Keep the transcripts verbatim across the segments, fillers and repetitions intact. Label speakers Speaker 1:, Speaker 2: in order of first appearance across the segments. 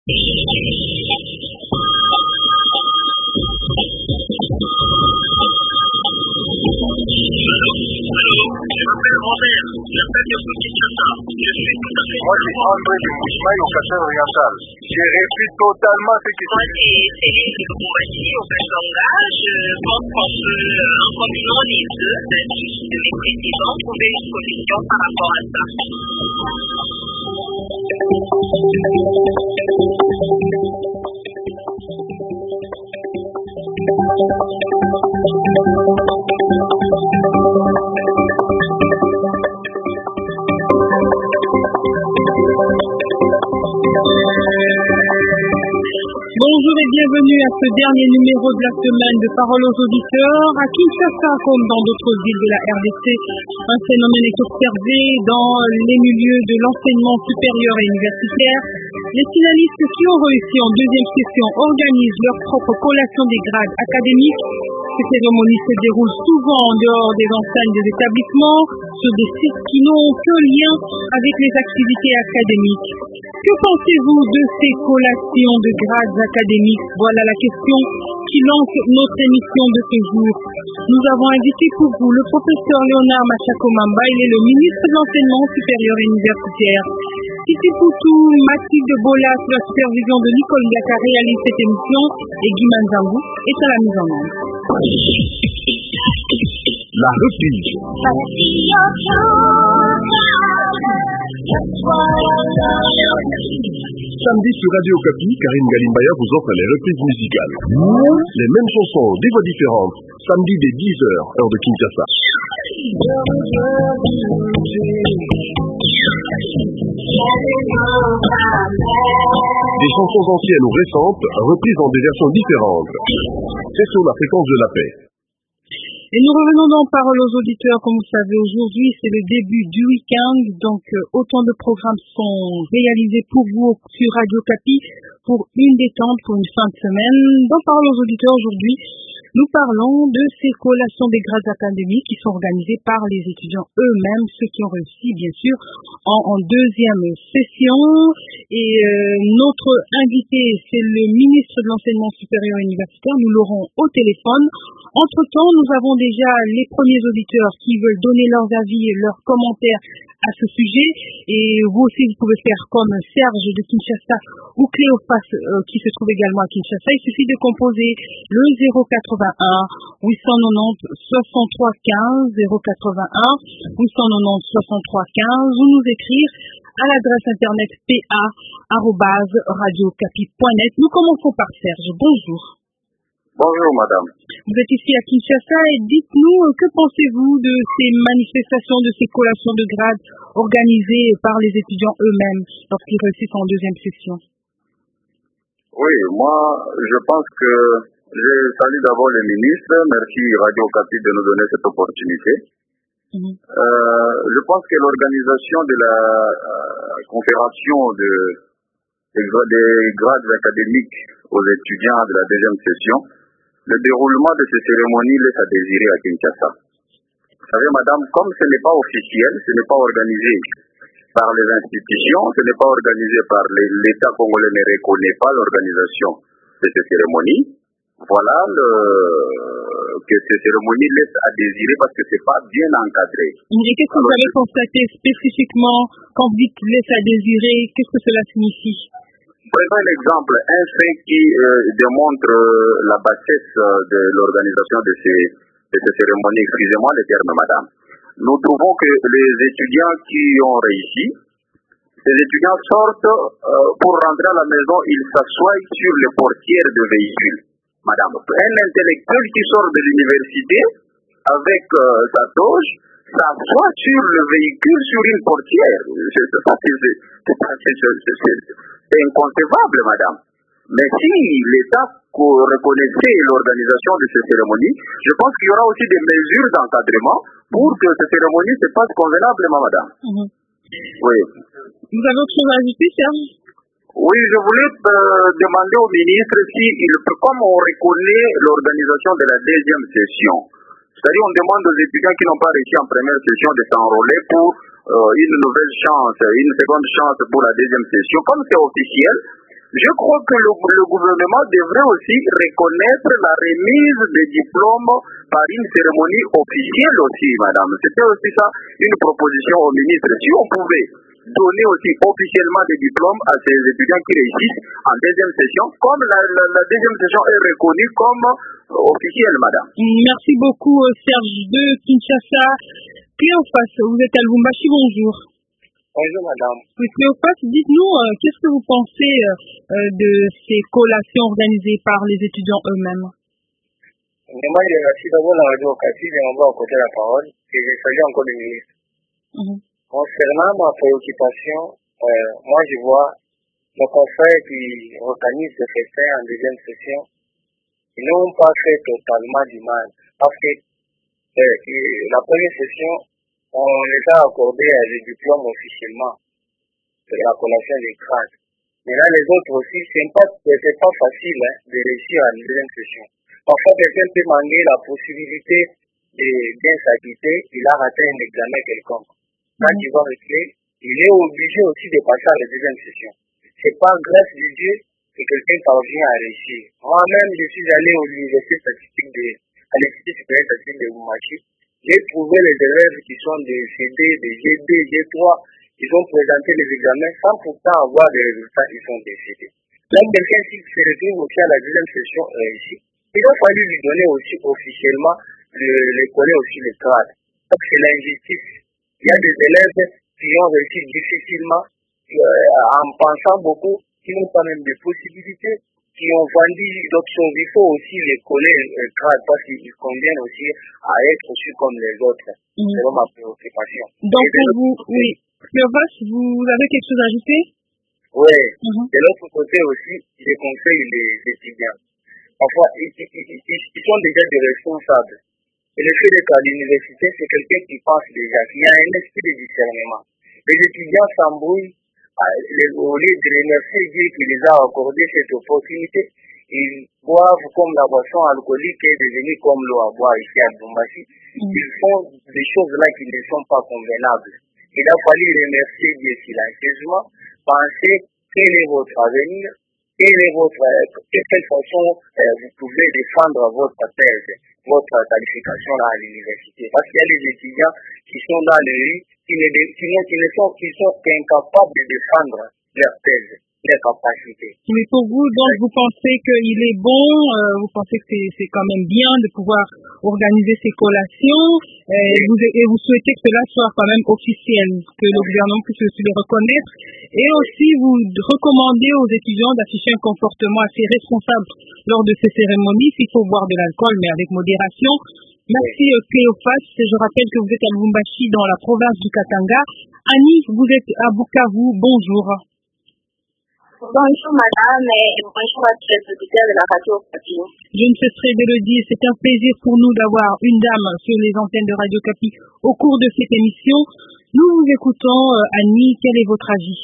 Speaker 1: Moi, c'est André de Mouchmaï au Cassel oriental. J'ai répliqué totalement ce qui
Speaker 2: Moi, c'est Céline de Bourati au Cassangage. Je pense qu'on peut, en combinant les deux, de mes présidents, trouver une solution par rapport à ça.
Speaker 3: Bonjour et bienvenue à ce dernier numéro de la semaine de Parole aux auditeurs. À Kinshasa, comme dans d'autres villes de la R D C, un phénomène est observé dans les milieux de l'enseignement supérieur et universitaire. Les finalistes qui ont réussi en deuxième session organisent leur propre collation des grades académiques. Ces cérémonies se déroulent souvent en dehors des enseignes des établissements, sur des sites qui n'ont que lien avec les activités académiques. Que pensez-vous de ces collations de grades académiques? Voilà la question qui lance notre émission de ce jour. Nous avons invité pour vous le professeur Léonard Machakomamba. Il est le ministre de l'Enseignement supérieur et universitaire. Titi Poutou, Mathilde Bola, sous la supervision de Nicole Ngaka, réalise cette émission et Guy Manzambou est à la mise en œuvre.
Speaker 4: La reprise. Samedi sur Radio Okapi, Karine Galimbaya vous offre les reprises musicales. Les mêmes chansons, des voix différentes. Samedi dès dix heures, heure de Kinshasa. Des chansons anciennes ou récentes, reprises en des versions différentes. C'est sur la fréquence de la paix.
Speaker 3: Et nous revenons dans Parole aux auditeurs. Comme vous savez, aujourd'hui, c'est le début du week-end. Donc, euh, autant de programmes sont réalisés pour vous sur Radio Okapi pour une détente, pour une fin de semaine. Dans Parole aux auditeurs, aujourd'hui, nous parlons de ces collations des grades académiques qui sont organisées par les étudiants eux-mêmes, ceux qui ont réussi, bien sûr, en, en deuxième session. Et euh, notre invité, c'est le ministre de l'Enseignement supérieur et universitaire. Nous l'aurons au téléphone. Entre-temps, nous avons déjà les premiers auditeurs qui veulent donner leurs avis et leurs commentaires à ce sujet. Et vous aussi, vous pouvez faire comme Serge de Kinshasa ou Cléophas euh, qui se trouve également à Kinshasa. Il suffit de composer le zéro quatre-vingt-un huit cent quatre-vingt-dix soixante-trois quinze, zéro quatre-vingt-un huit cent quatre-vingt-dix soixante-trois quinze ou nous écrire à l'adresse internet p a arobase radio okapi point net. Nous commençons par Serge. Bonjour.
Speaker 1: Bonjour madame.
Speaker 3: Vous êtes ici à Kinshasa et dites-nous, que pensez-vous de ces manifestations, de ces collations de grades organisées par les étudiants eux-mêmes lorsqu'ils réussissent en deuxième session?
Speaker 1: Oui, moi je pense que je salue d'abord les ministres. Merci Radio Okapi de nous donner cette opportunité. Mmh. Euh, je pense que l'organisation de la euh, confération de, des, des grades académiques aux étudiants de la deuxième session, le déroulement de ces cérémonies laisse à désirer à Kinshasa. Vous savez, madame, comme ce n'est pas officiel, ce n'est pas organisé par les institutions, ce n'est pas organisé par l'État congolais ne reconnaît pas l'organisation de ces cérémonies. Voilà le, que ces cérémonies laissent à désirer parce que ce n'est pas bien encadré.
Speaker 3: Et qu'est-ce que vous avez constaté spécifiquement quand vous dites laisse à désirer? Qu'est-ce que cela signifie?
Speaker 1: Prenons un exemple, un fait qui euh, démontre euh, la bassesse euh, de l'organisation de ces, de ces cérémonies. Excusez-moi le terme, madame. Nous trouvons que les étudiants qui ont réussi, ces étudiants sortent euh, pour rentrer à la maison, ils s'assoient sur les portières de véhicules. Madame, un intellectuel qui sort de l'université avec euh, sa toge s'assoit sur le véhicule sur une portière. C'est, c'est, c'est, c'est, c'est inconcevable, madame. Mais si l'État reconnaissait l'organisation de ces cérémonies, je pense qu'il y aura aussi des mesures d'encadrement pour que ces cérémonies se passent convenablement, madame. Mmh. Oui.
Speaker 3: Vous avez autre chose à ajouter, Serge?
Speaker 1: Oui, je voulais euh, demander au ministre si, il, comme on reconnaît l'organisation de la deuxième session, c'est-à-dire on demande aux étudiants qui n'ont pas réussi en première session de s'enrôler pour euh, une nouvelle chance, une seconde chance pour la deuxième session, comme c'est officiel, Je crois que le, le gouvernement devrait aussi reconnaître la remise des diplômes par une cérémonie officielle aussi, madame. C'était aussi ça, une proposition au ministre. Si on pouvait donner aussi officiellement des diplômes à ces étudiants qui réussissent en deuxième session, comme la, la, la deuxième session est reconnue comme officielle, madame.
Speaker 3: Merci beaucoup, Serge de Kinshasa. Cléophas, vous êtes à Lubumbashi, bonjour.
Speaker 5: Bonjour, madame.
Speaker 3: Oui, Cléophas, dites-nous, euh, qu'est-ce que vous pensez euh, de ces collations organisées par les étudiants eux-mêmes?
Speaker 5: Moi, je remercie d'abord la radio Okapi de m'avoir accordé la parole et je salue encore le ministre.
Speaker 3: Mm-hmm.
Speaker 5: Concernant ma préoccupation, euh, moi je vois le conseil qui organise ce festin en deuxième session, ils n'ont pas fait totalement du mal. Parce que euh, la première session, on les a accordé les diplômes officiellement de la collation des grades. Maintenant les autres aussi, c'est pas, c'est pas facile hein, de réussir à la deuxième session. Parfois quelqu'un peut manquer la possibilité de bien s'acquitter, il a raté un examen quelconque. Quand il va rester, il est obligé aussi de passer à la deuxième session. C'est pas grâce de Dieu que quelqu'un parvient à réussir. Moi-même, je suis allé à l'université statistique de, à l'Institut supérieur statistique de Lubumbashi. J'ai trouvé les élèves qui sont des C D, des G deux, G trois, ils ont présenté les examens sans pourtant avoir des résultats, ils sont décédés. Là, quelqu'un qui se retrouve aussi à la deuxième session réussi, il a fallu lui donner aussi officiellement, le, les coller aussi le grade. Donc c'est l'injustice. Il y a des élèves qui ont réussi difficilement, euh, en pensant beaucoup, qui n'ont pas même de possibilités, qui ont vendu l'option. Il faut aussi les coller le grade parce qu'ils conviennent aussi à être aussi comme les autres. Mmh. C'est ma préoccupation.
Speaker 3: Donc vous, oui, Cléophas, vous avez quelque chose à ajouter?
Speaker 5: Oui. Mmh. De l'autre côté aussi, je conseille les étudiants. Parfois, ils, ils, ils, ils sont déjà des responsables. Et le fait d'être à l'université, c'est quelqu'un qui pense déjà, qui a un esprit de discernement. Les étudiants s'embrouillent, au lieu de remercier Dieu qui les a accordé cette opportunité, ils boivent comme la boisson alcoolique est devenue comme l'eau à boire ici à Lubumbashi. Mm. Ils font des choses là qui ne sont pas convenables. Il a fallu remercier Dieu silencieusement, penser quel est votre avenir, quelle est votre, de quelle façon euh, vous pouvez défendre votre thèse, votre qualification là à l'université. Parce qu'il y a des étudiants qui sont dans les rues, qui ne, qui ne, qui ne sont, qui sont incapables de défendre leur thèse, leur capacité.
Speaker 3: Mais pour vous, donc, vous pensez qu'il est bon, euh, vous pensez que c'est, c'est quand même bien de pouvoir organiser ces collations, euh, oui. et, vous, et vous souhaitez que cela soit quand même officiel, que le gouvernement puisse aussi les reconnaître, et aussi vous recommandez aux étudiants d'afficher un comportement assez responsable lors de ces cérémonies, s'il faut boire de l'alcool, mais avec modération. Merci oui. Cléophas, je rappelle que vous êtes à Lubumbashi dans la province du Katanga. Annie, vous êtes à Bukavu, bonjour.
Speaker 2: Bonjour madame et bonjour à tous les auditeurs de la radio Okapi.
Speaker 3: Je ne cesserai de le dire, c'est un plaisir pour nous d'avoir une dame sur les antennes de Radio Okapi au cours de cette émission. Nous vous écoutons, euh, Annie, quel est votre avis?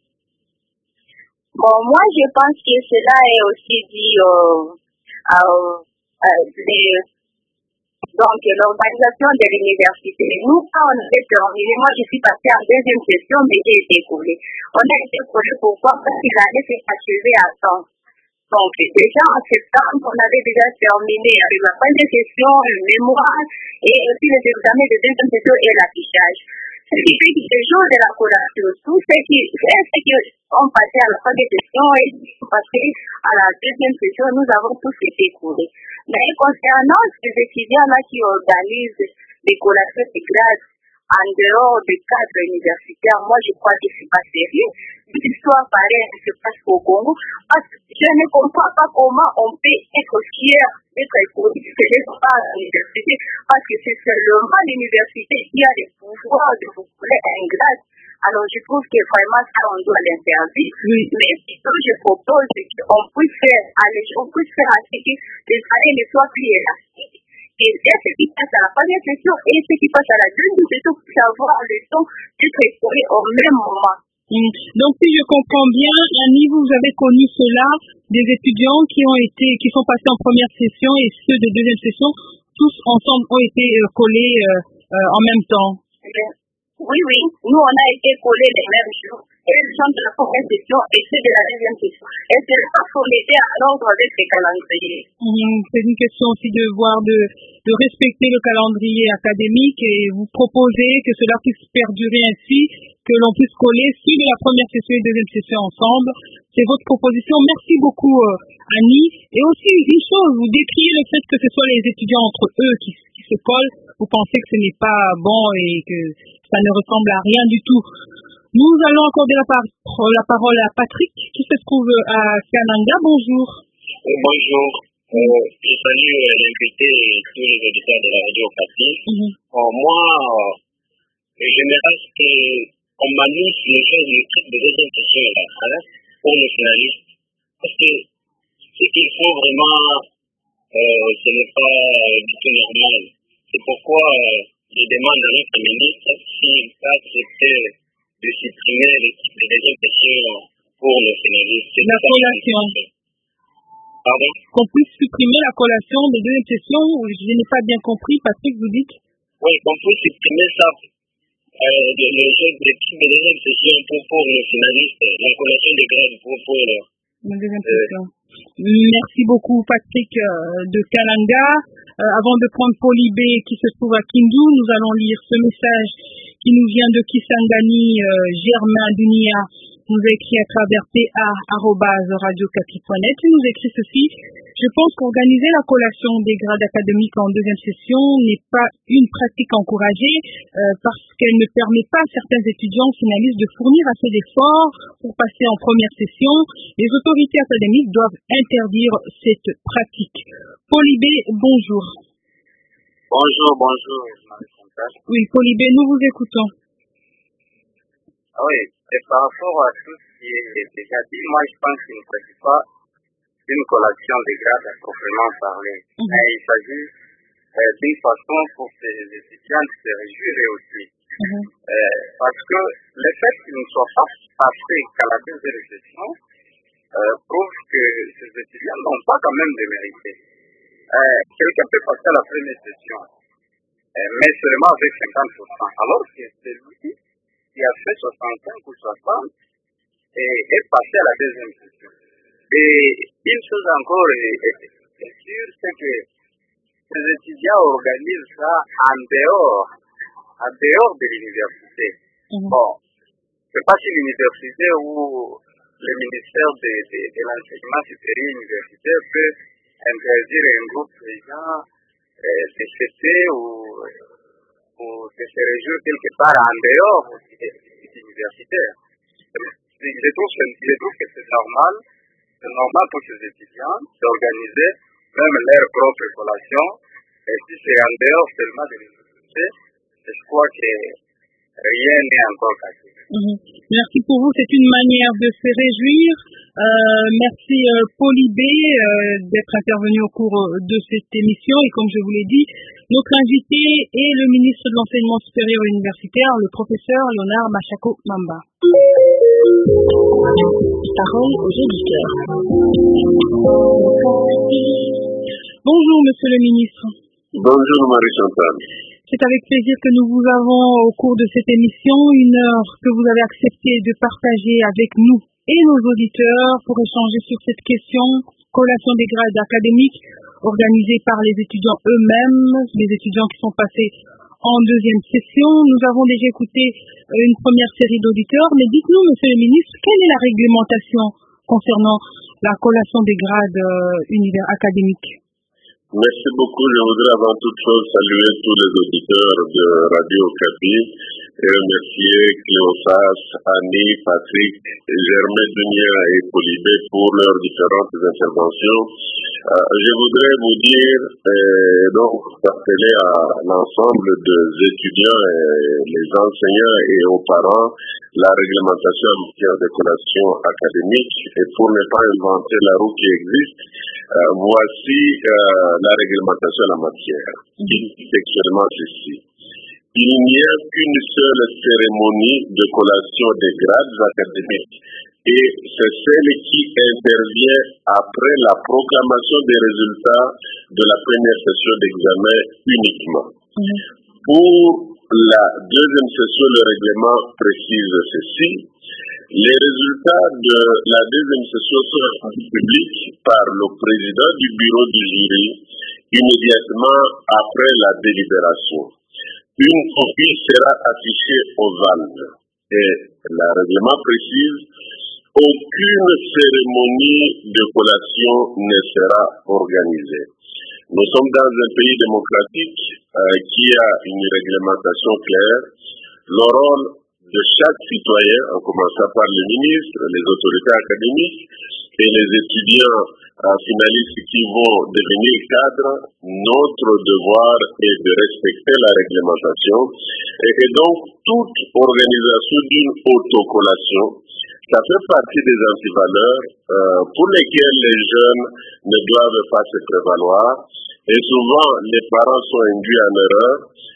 Speaker 2: Bon, moi je pense que cela est aussi dit euh, à, à, les, donc l'organisation de l'université. Nous, quand on avait terminé, moi je suis passée en deuxième session, mais j'ai été collée. On a été collés pour voir si l'année s'est achevée à temps. Donc déjà en septembre, on avait déjà terminé avec la première session, le mémoire, et aussi les examens de deuxième session et l'affichage. Ce qui fait que les jours de la collation, tous ceux qui, ceux qui ont passé à la première session et qui ont passé à la deuxième session, nous avons tous été collés. Mais concernant ces étudiants-là qui organisent des collations de grade en dehors du cadre universitaire, moi je crois que c'est pas sérieux. Une histoire pareille se passe au Congo, parce que je ne comprends pas comment on peut être fier d'être écolier, que d'être pas à l'université, parce que c'est seulement l'université qui a le pouvoir de vous coller un grade. Alors je trouve que vraiment ça on doit l'interdire. Oui. Mais ce que je propose, c'est qu'on puisse faire, allez, on puisse faire ainsi que les années ne soient plus élastiques. Et ce qui passe à la première session et ce qui passe à la deuxième session pour savoir le temps d'être écolié au même moment.
Speaker 3: Mmh. Donc si je comprends bien, Annie, vous avez connu cela, des étudiants qui ont été, qui sont passés en première session et ceux de deuxième session, tous ensemble ont été euh, collés euh, euh, en même temps.
Speaker 2: Oui. Oui, oui. Nous, on a été collés les mêmes jours. Et les gens de la première session et ceux de la deuxième session. Et c'est parce qu'on était à l'ordre avec les calendriers.
Speaker 3: Mmh, c'est une question aussi de voir, de, de respecter le calendrier académique et vous proposer que cela puisse perdurer ainsi, que l'on puisse coller ceux de la première session et deuxième session ensemble. C'est votre proposition. Merci beaucoup, euh, Annie. Et aussi, une chose, vous décriez le fait que ce soit les étudiants entre eux qui, qui se collent. Vous pensez que ce n'est pas bon et que ça ne ressemble à rien du tout. Nous allons accorder la, par- la parole à Patrick, qui se trouve à Kananga. Bonjour.
Speaker 6: Bonjour. Euh, je salue euh, l'invité et tous les auditeurs de la radio Okapi. Mm-hmm. Euh, moi, euh, j'aimerais qu'on m'annonce le jour du truc de deuxième session là, hein, pour les finalistes. Parce que ce qu'il faut vraiment, euh, ce n'est pas euh, du tout normal. C'est pourquoi euh, je demande à notre ministre s'il peut accepter de supprimer le type de deuxième session pour les finalistes. C'est
Speaker 3: la collation.
Speaker 6: Pardon?
Speaker 3: Qu'on puisse supprimer la collation de deuxième session, je n'ai pas bien compris, Patrick, vous dites?
Speaker 6: Oui, qu'on puisse supprimer ça, euh, le, le jeu de type de deuxième session pour, pour les finalistes, la collation des grades pour, pour le...
Speaker 3: La deuxième euh, session. Merci beaucoup, Patrick euh, de Kalanga. Euh, avant de prendre Polybé qui se trouve à Kindu, nous allons lire ce message qui nous vient de Kisangani, euh, Germain Dunia, nous a écrit à travers p a arobase radio kapi point net. Il nous écrit ceci: je pense qu'organiser la collation des grades académiques en deuxième session n'est pas une pratique encouragée euh, parce qu'elle ne permet pas à certains étudiants finalistes de fournir assez d'efforts pour passer en première session. Les autorités académiques doivent interdire cette pratique. Polybé, bonjour.
Speaker 1: Bonjour, bonjour.
Speaker 3: Oui, Polybé, nous vous écoutons.
Speaker 5: Ah oui, et par rapport à tout ce qui est déjà dit, moi je pense qu'il ne s'agit pas d'une collation des grades à proprement parler. Mm-hmm. Mais il s'agit euh, d'une façon pour ces étudiants de se réjouir aussi. Mm-hmm. Euh, parce que le fait qu'ils ne soient pas passés qu'à la deuxième session euh, prouve que ces étudiants n'ont pas quand même démérité. Euh, quelqu'un peut passer à la première session, euh, mais seulement avec cinquante pour cent, alors que c'est lui qui a fait soixante-cinq ou soixante et est passé à la deuxième session. Et une chose encore est, est, est sûre, c'est que ces étudiants organisent ça en dehors, en dehors de l'université. Mm-hmm. Bon, c'est pas si l'université ou le ministère de, de, de l'enseignement supérieur universitaire peut interdire un groupe de gens euh, de fêter ou, ou de se réjouir quelque part en dehors de l'universitaire. Je trouve, je trouve que c'est normal, c'est normal pour ces étudiants d'organiser même leur propre collation. Et si c'est en dehors seulement de l'université, je crois que rien n'est encore cassé.
Speaker 3: Mmh. Merci pour vous, c'est une manière de se réjouir. Euh, merci euh, Polybé euh, d'être intervenu au cours de cette émission. Et comme je vous l'ai dit, notre invité est le ministre de l'Enseignement supérieur et universitaire, le professeur Léonard Machako Mamba. Parole aux auditeurs. Bonjour Monsieur le ministre.
Speaker 1: Bonjour Marie-Chantal.
Speaker 3: C'est avec plaisir que nous vous avons au cours de cette émission, une heure que vous avez accepté de partager avec nous et nos auditeurs pour échanger sur cette question, collation des grades académiques organisée par les étudiants eux-mêmes, les étudiants qui sont passés en deuxième session. Nous avons déjà écouté une première série d'auditeurs, mais dites-nous, Monsieur le ministre, quelle est la réglementation concernant la collation des grades euh, univers académiques?
Speaker 1: Merci beaucoup. Je voudrais avant toute chose saluer tous les auditeurs de Radio Okapi et remercier Cléophas, Annie, Patrick, Germain Dunia et Polybé pour leurs différentes interventions. Euh, je voudrais vous dire, euh, donc, rappeler à l'ensemble des étudiants, et les enseignants et aux parents la réglementation en matière de collation académique. Et pour ne pas inventer la roue qui existe, euh, voici euh, la réglementation en la matière. Il dit textuellement ceci. Il n'y a qu'une seule cérémonie de collation des grades académiques et c'est celle qui intervient après la proclamation des résultats de la première session d'examen uniquement. Mmh. Pour
Speaker 7: la deuxième session, le règlement précise ceci. Les résultats de la deuxième session seront rendus publics par le président du bureau du jury immédiatement après la délibération. Une copie sera affichée au V A L. Et le règlement précise, aucune cérémonie de collation ne sera organisée. Nous sommes dans un pays démocratique euh, qui a une réglementation claire. Le rôle de chaque citoyen, en commençant par les ministres, les autorités académiques et les étudiants euh, finalistes qui vont devenir cadres, notre devoir est de respecter la réglementation et, et donc toute organisation d'une autocollation, ça fait partie des antivaleurs euh, pour lesquelles les jeunes ne doivent pas se prévaloir. Et souvent, les parents sont induits en erreur.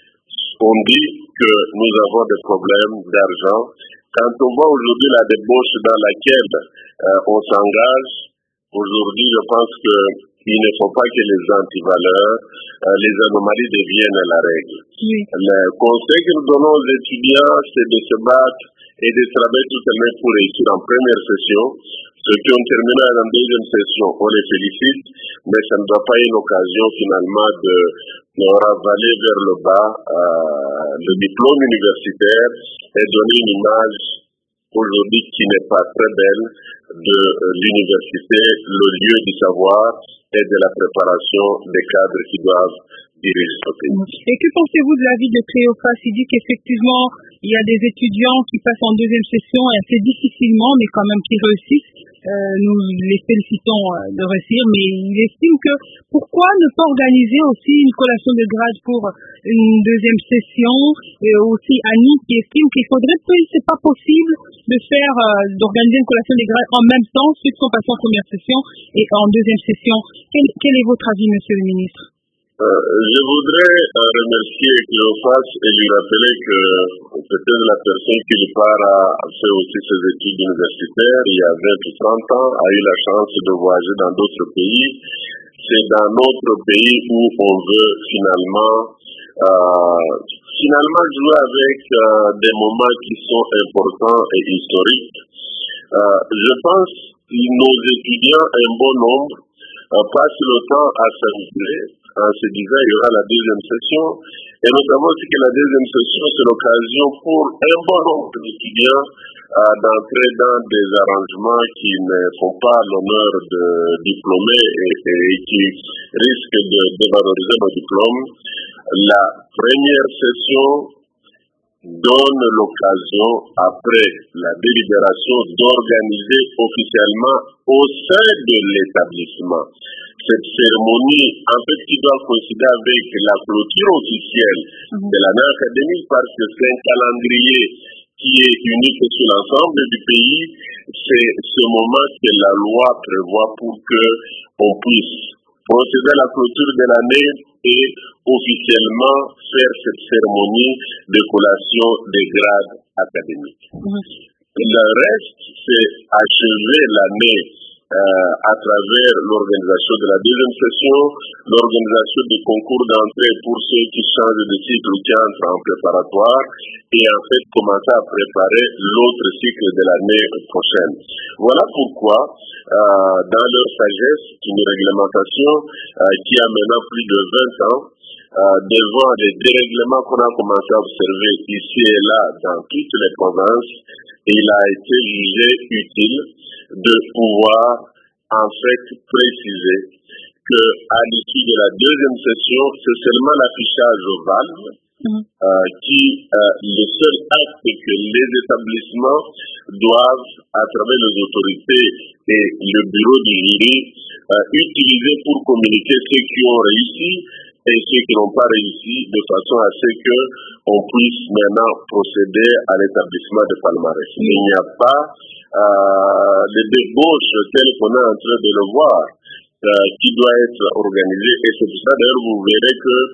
Speaker 7: On dit que nous avons des problèmes d'argent. Quand on voit aujourd'hui la débauche dans laquelle euh, on s'engage, aujourd'hui, je pense qu'il ne faut pas que les antivaleurs, euh, les anomalies deviennent la règle. Oui. Le conseil que nous donnons aux étudiants, c'est de se battre et de travailler tout à l'heure pour réussir en première session. Ceux qui ont terminé en deuxième session, on les félicite, mais ça ne doit pas être une occasion finalement de, de ravaler vers le bas euh, le diplôme universitaire et donner une image aujourd'hui qui n'est pas très belle de euh, l'université, le lieu du savoir et de la préparation des cadres qui doivent diriger ce pays.
Speaker 3: Et que pensez-vous de l'avis de Cléophas? Il dit qu'effectivement, il y a des étudiants qui passent en deuxième session et assez difficilement, mais quand même qui réussissent. Euh, nous les félicitons euh, de réussir, mais il estime que pourquoi ne pas organiser aussi une collation de grade pour une deuxième session, et aussi Annie qui estime qu'il faudrait, que c'est pas possible de faire, euh, d'organiser une collation de grade en même temps, ceux qui sont passés en première session et en deuxième session. Quel, quel est votre avis, monsieur le ministre?
Speaker 7: Euh, je voudrais euh, remercier Cléophas et lui rappeler que peut-être la personne qui lui part a fait aussi ses études universitaires il y a vingt ou trente ans, a eu la chance de voyager dans d'autres pays. C'est dans notre pays où on veut finalement euh, finalement jouer avec euh, des moments qui sont importants et historiques. Euh, je pense que nos étudiants, un bon nombre, euh, passent le temps à s'amuser en se disant il y aura la deuxième session. Et notamment aussi que la deuxième session, c'est l'occasion pour un bon nombre d'étudiants euh, d'entrer dans des arrangements qui ne font pas l'honneur de diplômés et, et qui risquent de dévaloriser nos diplômes. La première session donne l'occasion, après la délibération, d'organiser officiellement au sein de l'établissement cette cérémonie, en fait, qui doit coïncider avec la clôture officielle de l'année académique, parce que c'est un calendrier qui est unique sur l'ensemble du pays. C'est ce moment que la loi prévoit pour que on puisse procéder à la clôture de l'année et officiellement faire cette cérémonie de collation des grades académiques. Le reste, c'est achever l'année Euh, à travers l'organisation de la deuxième session, l'organisation des concours d'entrée pour ceux qui changent de cycle ou qui entrent en préparatoire, et en fait commencer à préparer l'autre cycle de l'année prochaine. Voilà pourquoi, euh, dans leur sagesse, une réglementation euh, qui a maintenant plus de vingt ans, euh, devant les dérèglements qu'on a commencé à observer ici et là dans toutes les provinces, il a été jugé utile de pouvoir en fait préciser que à l'issue de la deuxième session, c'est seulement l'affichage au V A L mmh. euh, qui euh, le seul acte que les établissements doivent, à travers les autorités et le bureau du jury, euh, utiliser pour communiquer ceux qui ont réussi et ceux qui n'ont pas réussi, de façon à ce que on puisse maintenant procéder à l'établissement de palmarès. Mmh. Il n'y a pas Euh, les débauches telles qu'on est en train de le voir, euh, qui doit être organisé. Et c'est pour ça d'ailleurs vous verrez que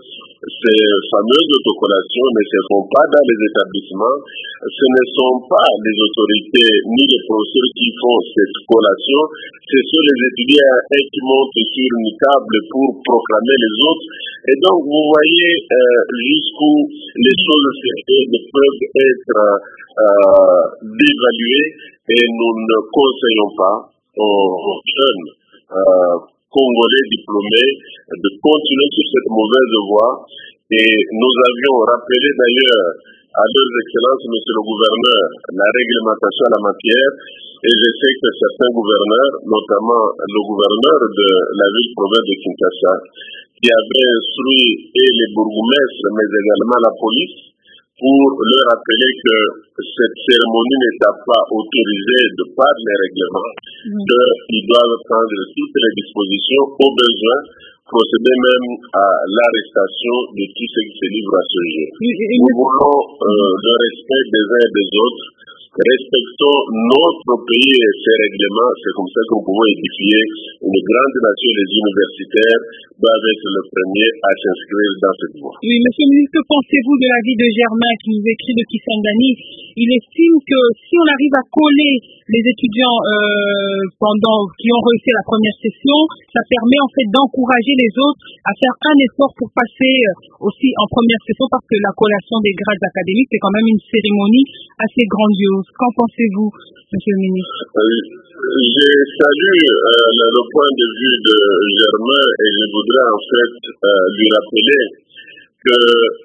Speaker 7: ces fameuses autocollations ne se font pas dans les établissements. Ce ne sont pas les autorités ni les professeurs qui font cette collation. Ce sont les étudiants qui montent sur une table pour proclamer les autres. Et donc, vous voyez euh, jusqu'où les choses sérieuses peuvent être euh, dévaluées et nous ne conseillons pas aux, aux jeunes euh, Congolais diplômés de continuer sur cette mauvaise voie. Et nous avions rappelé d'ailleurs à leurs excellences, monsieur le gouverneur, la réglementation à la matière. Et je sais que certains gouverneurs, notamment le gouverneur de la ville-province de Kinshasa, qui avait instruit et les bourgmestres, mais également la police, pour leur rappeler que cette cérémonie n'était pas autorisée de par les règlements, mmh. qu'ils doivent prendre toutes les dispositions au besoin, procéder même à l'arrestation de tous ceux qui se livrent à ce jeu. Mmh. Nous voulons euh, le respect des uns et des autres. Respectons notre pays et ses règlements. C'est comme ça que nous pouvons édifier une grande nation. Les universitaires doivent être le premier à s'inscrire dans cette voie.
Speaker 3: Oui, monsieur le ministre, que pensez-vous de l'avis de Germain qui nous écrit de Kisangani? Il estime que si on arrive à coller les étudiants euh, pendant qui ont réussi la première session, ça permet en fait d'encourager les autres à faire un effort pour passer aussi en première session, parce que la collation des grades académiques, c'est quand même une cérémonie assez grandiose. Qu'en pensez-vous, monsieur le ministre?
Speaker 7: Oui. Je salue euh, le, le point de vue de Germain et je voudrais en fait euh, lui rappeler que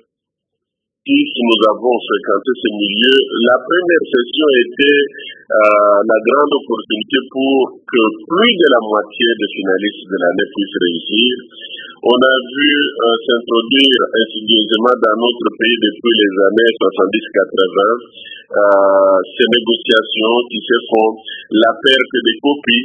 Speaker 7: si nous avons fréquenté ce milieu, la première session était euh, la grande opportunité pour que plus de la moitié des finalistes de l'année puissent réussir. On a vu euh, s'introduire insidieusement dans notre pays depuis les années soixante-dix quatre-vingts euh, ces négociations qui se font, la perte des copies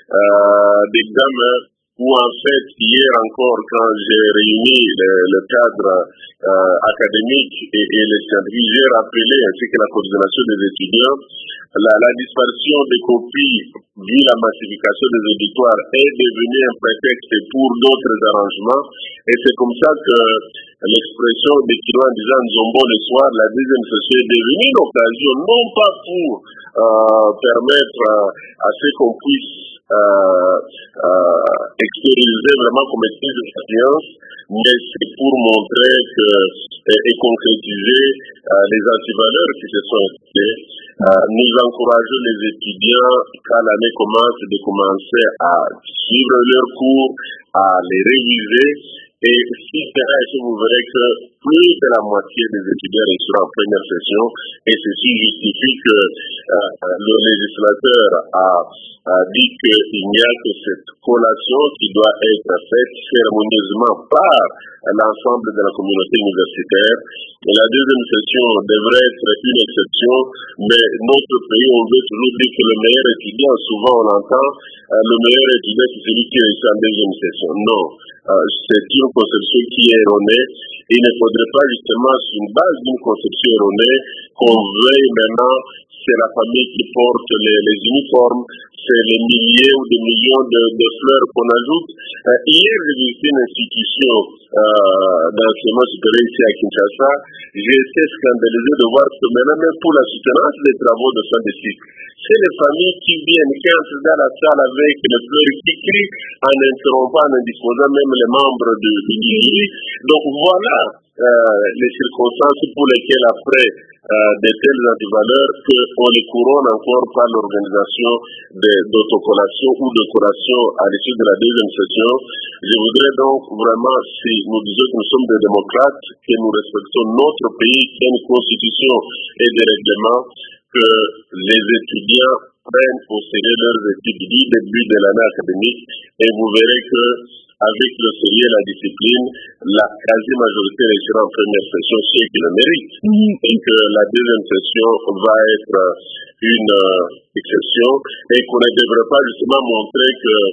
Speaker 7: euh, des gamins, où en fait, hier encore, quand j'ai réuni le, le cadre euh, académique et, et les scientifiques, j'ai rappelé, ainsi que la coordination des étudiants, la, la disparition des copies, vu la massification des auditoires, est devenue un prétexte pour d'autres arrangements. Et c'est comme ça que l'expression des Kirois en disant Nzombo le soir, la deuxième session est devenue une occasion, non pas pour euh, permettre euh, à ce qu'on puisse Euh, euh, extérioriser vraiment comme étude de science, mais c'est pour montrer que, et, et concrétiser euh, les antivaleurs qui se sont inscrits. Euh, nous encourageons les étudiants, quand l'année commence, de commencer à suivre leurs cours, à les réviser. Et si c'est ainsi, vous verrez que plus de la moitié des étudiants réussiront en première session, et ceci justifie que euh, le législateur a, a dit qu'il n'y a que cette collation qui doit être faite cérémonieusement par l'ensemble de la communauté universitaire. Et la deuxième session devrait être une exception, mais notre pays, on veut toujours dire que le meilleur étudiant, souvent on entend, euh, le meilleur étudiant c'est celui qui réussit en deuxième session. Non. Euh, c'est une conception qui est erronée. Il ne faudrait pas justement, sur une base d'une conception erronée, qu'on veuille maintenant, c'est la famille qui porte les, les uniformes, c'est les milliers ou des millions de, de fleurs qu'on ajoute. Euh, hier, j'ai visité une institution euh, d'enseignement supérieur ici à Kinshasa. J'ai été scandalisé de voir que maintenant, même pour la soutenance des travaux de fin de cycle, c'est les familles qui viennent, qui entrent dans la salle avec les fleurs, qui crient en interrompant, en indisposant même les membres du jury. Donc voilà euh, les circonstances pour lesquelles après euh, de telles antivaleurs qu'on les couronne encore par l'organisation d'autocollation ou de collation à l'issue de la deuxième session. Je voudrais donc vraiment, si nous disons que nous sommes des démocrates, que nous respectons notre pays, qui a une constitution et des règlements, que les étudiants prennent au sérieux leurs études du début de l'année académique, et vous verrez que avec le sérieux et la discipline, la quasi-majorité réussira en première session, ceux qui le méritent, mmh. et que la deuxième session va être une euh, exception, et qu'on ne devrait pas justement montrer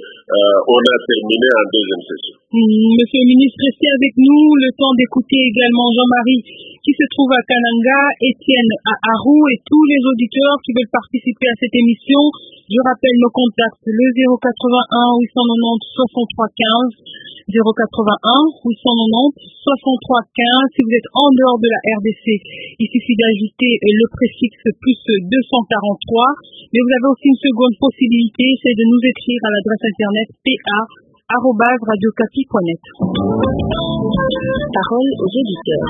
Speaker 7: qu'on euh, a terminé en deuxième session.
Speaker 3: Mmh. Monsieur le ministre, restez avec nous, le temps d'écouter également Jean-Marie qui se trouve à Kananga, Étienne à Arou et tous les auditeurs qui veulent participer à cette émission. Je rappelle nos contacts, le zéro quatre-vingt-un huit cent quatre-vingt-dix soixante-trois quinze zéro quatre-vingt-un huit cent quatre-vingt-dix soixante-trois quinze. Si vous êtes en dehors de la R D C, il suffit d'ajouter le préfixe plus deux cent quarante-trois. Mais vous avez aussi une seconde possibilité, c'est de nous écrire à l'adresse internet p a arobase radiocapi point net.
Speaker 8: Parole aux auditeurs.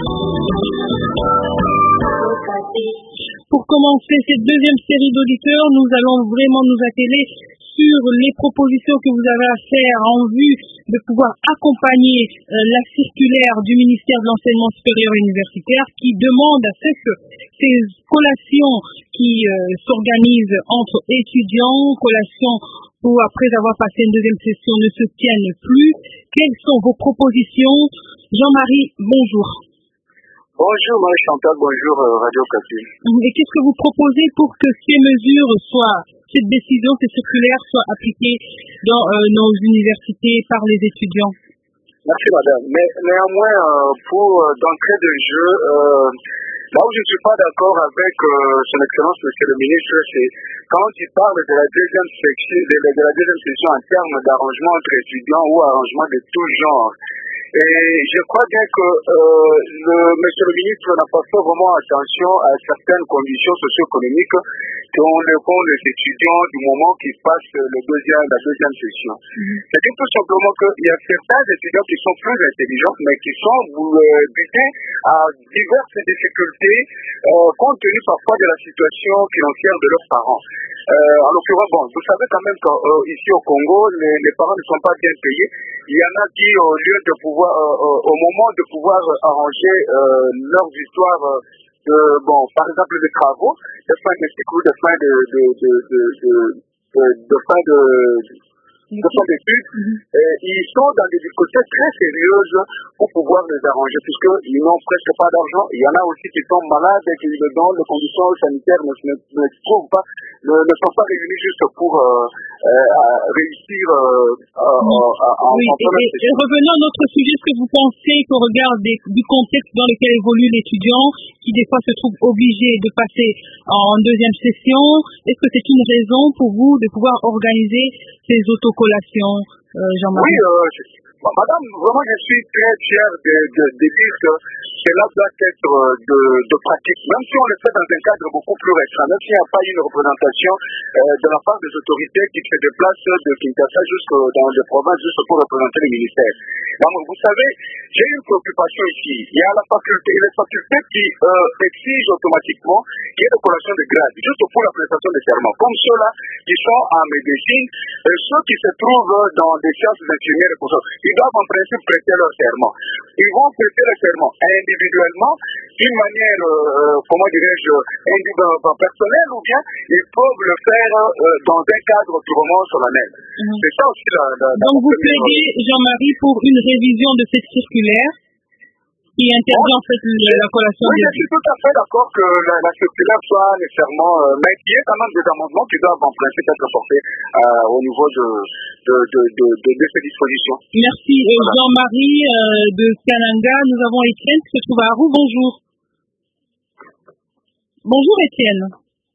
Speaker 3: Pour commencer cette deuxième série d'auditeurs, nous allons vraiment nous atteler sur les propositions que vous avez à faire en vue de pouvoir accompagner euh, la circulaire du ministère de l'Enseignement supérieur et universitaire qui demande à ce que ces collations qui euh, s'organisent entre étudiants, collations pour après avoir passé une deuxième session ne se tiennent plus. Quelles sont vos propositions? Jean-Marie, bonjour.
Speaker 5: Bonjour Marie-Chantal, bonjour euh, Radio Capi.
Speaker 3: Et qu'est-ce que vous proposez pour que ces mesures soient, cette décision, ces circulaires soient appliquées dans euh, nos universités par les étudiants?
Speaker 5: Merci madame. Mais néanmoins, euh, pour euh, d'entrée de jeu, euh, là où je ne suis pas d'accord avec euh, son excellence monsieur le ministre, c'est quand il parle de la deuxième section, de, de la deuxième section en termes d'arrangement entre étudiants ou arrangement de tout genre. Et je crois bien que euh, le monsieur le ministre n'a pas fait vraiment attention à certaines conditions socio-économiques qu'ont le font les étudiants du moment qu'ils passent le deuxième, la deuxième session. Mm-hmm. C'est-à-dire tout simplement qu'il y a certains étudiants qui sont plus intelligents, mais qui sont euh, butés à diverses difficultés euh, compte tenu parfois de la situation financière de leurs parents. Euh, en l'occurrence, bon, vous savez quand même qu'ici euh, au Congo, les, les parents ne sont pas bien payés. Il y en a qui, au lieu de pouvoir, euh, euh, au moment de pouvoir arranger euh, leurs histoires, euh, de, bon, par exemple des travaux, des fins de cycle ou des fins de, de, de, de, de, de, de fin de, de fin d'études, mm-hmm. Et ils sont dans des difficultés très sérieuses pour pouvoir les arranger, puisqu'ils n'ont presque pas d'argent. Il y en a aussi qui sont malades et qui, dans les conditions sanitaires, ne, ne, ne trouvent pas, ne, ne sont pas réunis juste pour euh, euh, réussir euh, euh, à
Speaker 3: oui, en et, et, et revenons à notre sujet, est-ce que vous pensez qu'au regard des, du contexte dans lequel évolue l'étudiant, qui des fois se trouve obligé de passer en deuxième session, est-ce que c'est une raison pour vous de pouvoir organiser ces autocollations, euh, Jean-Marie?
Speaker 5: Oui, euh, madame, vraiment je suis très fier de, de, de dire que cela doit être de, de pratique, même si on le fait dans un cadre beaucoup plus restreint, même s'il n'y a pas une représentation euh, de la part des autorités qui se déplacent de Kinshasa jusque dans les provinces juste pour représenter les ministères. Donc, vous savez, j'ai une préoccupation ici. Il y a la faculté, les facultés qui euh, exigent automatiquement qu'il y ait des collations de grade, juste pour la prestation des serments, comme ceux-là qui sont en médecine, et ceux qui se trouvent dans des sciences infirmières et tout ça. Ils doivent en principe prêter leur serment. Ils vont prêter leur serment individuellement, d'une manière, euh, comment dirais-je, individuellement personnelle, ou bien ils peuvent le faire euh, dans un cadre purement solennel. Mmh. C'est ça aussi la... la, la
Speaker 3: Donc vous plaidez, Jean-Marie, pour une révision de cette circulaire qui interdit en fait la collation.
Speaker 5: Oui, je suis tout à fait d'accord que la, la circulaire soit nécessairement, euh, mais qu'il y ait quand même des amendements qui doivent en principe être portés euh, au niveau de, de, de, de, de, de ces dispositions.
Speaker 3: Merci voilà. Jean-Marie euh, de Kananga. Nous avons Étienne qui se trouve à Roux. Bonjour. Bonjour Étienne.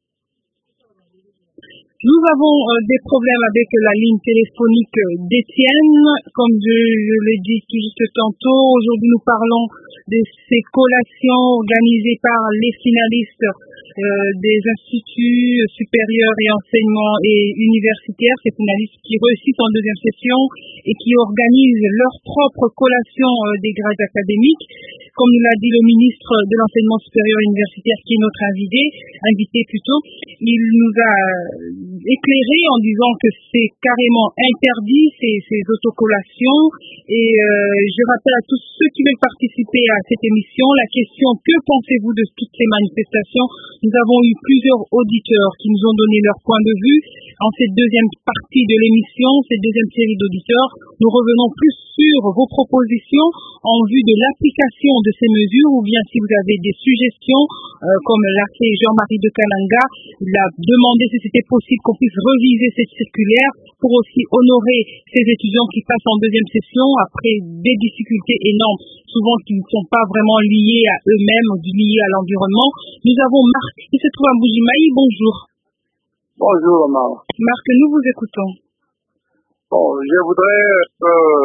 Speaker 3: Nous avons euh, des problèmes avec la ligne téléphonique d'Étienne. Comme je, je l'ai dit tout juste tantôt, aujourd'hui nous parlons de ces collations organisées par les finalistes euh, des instituts supérieurs et enseignement et universitaires, ces finalistes qui réussissent en deuxième session et qui organisent leur propre collation euh, des grades académiques. Comme nous l'a dit le ministre de l'enseignement supérieur et universitaire, qui est notre invité, invité plutôt, il nous a éclairé en disant que c'est carrément interdit ces, ces autocollations. Et euh, je rappelle à tous ceux qui veulent participer à cette émission la question: que pensez-vous de toutes ces manifestations? Nous avons eu plusieurs auditeurs qui nous ont donné leur point de vue. En cette deuxième partie de l'émission, cette deuxième série d'auditeurs, nous revenons plus sur vos propositions en vue de l'application de ces mesures, ou bien si vous avez des suggestions, euh, comme l'a fait Jean-Marie de Kananga, il a demandé si c'était possible qu'on puisse reviser cette circulaire pour aussi honorer ces étudiants qui passent en deuxième session après des difficultés énormes, souvent qui ne sont pas vraiment liées à eux-mêmes ou liées à l'environnement. Nous avons Marc qui se trouve à Mbujimayi. Bonjour.
Speaker 5: Bonjour, Omar.
Speaker 3: Marc, nous vous écoutons.
Speaker 5: Bon, je voudrais euh,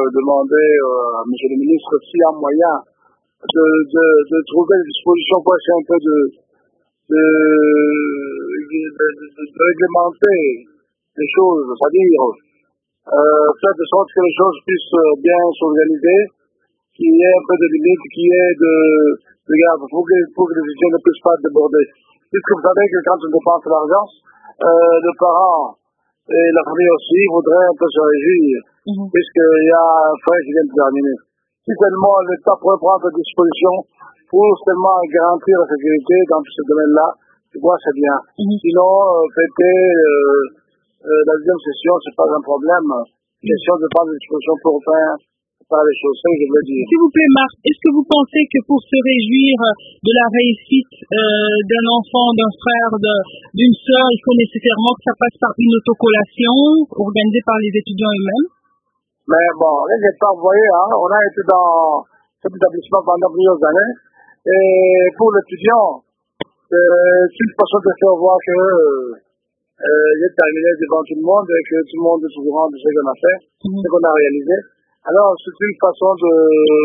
Speaker 8: demander euh, à M. le ministre s'il y a moyen de, de, de trouver des dispositions pour essayer un peu de, de, de, de, de, de réglementer les choses, c'est-à-dire euh, faire de sorte que les choses puissent bien s'organiser, qu'il y ait un peu de limite, qu'il y ait de, de garde, pour que, pour que les étudiants ne puissent pas déborder. Puisque vous savez que quand on dépense l'argent, euh, le parent et la famille aussi voudraient un peu se réjouir, mmh. puisqu'il y a un frais qui vient de terminer. Si seulement l'État pourrait prendre des dispositions pour seulement garantir la sécurité dans ce domaine-là, je crois que c'est bien. Mmh. Sinon, euh, fêter euh, euh, la deuxième session, c'est pas un problème. Mmh. Question de prendre des dispositions pour faire par les choses, ça je veux dire.
Speaker 3: S'il vous plaît, Marc, est-ce que vous pensez que pour se réjouir de la réussite euh, d'un enfant, d'un frère, d'une sœur, il faut nécessairement que ça passe par une autocollation organisée par les étudiants eux-mêmes?
Speaker 8: Mais bon, là, j'ai pas envoyé, hein. On a été dans cet établissement pendant plusieurs années. Et pour l'étudiant, euh, c'est une façon de faire voir que euh, il est terminé devant tout le monde et que tout le monde est au courant de ce qu'on a fait, mm-hmm. ce qu'on a réalisé. Alors, c'est une façon de,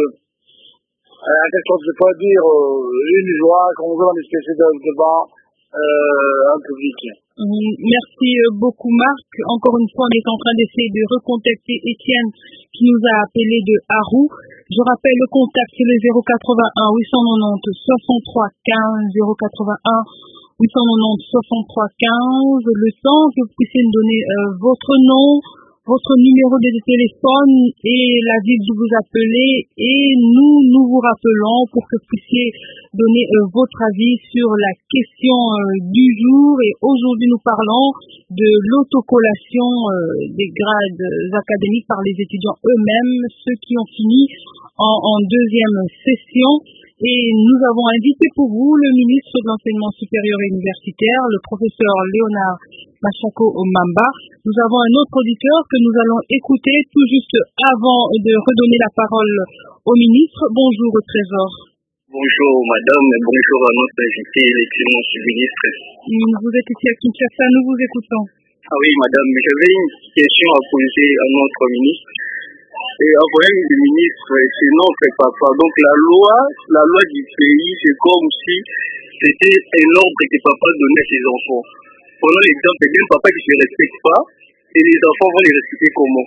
Speaker 8: euh, quelque chose, je peux dire, euh, une joie qu'on veut manifester devant euh, un public.
Speaker 3: Merci beaucoup, Marc. Encore une fois, on est en train d'essayer de recontacter Étienne qui nous a appelé de Harou. Je rappelle le contact, c'est le zéro quatre-vingt-un huit cent quatre-vingt-dix soixante-trois quinze, zéro quatre-vingt-un huit cent quatre-vingt-dix soixante-trois quinze. Le temps que vous puissiez me donner euh, votre nom, votre numéro de téléphone et la ville d'où vous appelez, et nous, nous vous rappelons pour que vous puissiez donner euh, votre avis sur la question euh, du jour. Et aujourd'hui, nous parlons de l'autocollation euh, des grades académiques par les étudiants eux-mêmes, ceux qui ont fini en, en deuxième session. Et nous avons invité pour vous le ministre de l'Enseignement supérieur et universitaire, le professeur Léonard Machako Mamba. Nous avons un autre auditeur que nous allons écouter tout juste avant de redonner la parole au ministre. Bonjour, au Trésor.
Speaker 6: Bonjour, madame, et bonjour à notre invité, l'excellent ministre.
Speaker 3: Vous êtes ici à Kinshasa, nous vous écoutons.
Speaker 6: Ah oui, madame, j'avais une question à poser à notre ministre. Et après, le ministre, c'est notre papa. Donc la loi, la loi du pays, c'est comme si c'était un ordre que papa donnait à ses enfants. Prenons l'exemple d'un papa qui ne se respecte pas, et les enfants vont les respecter comment?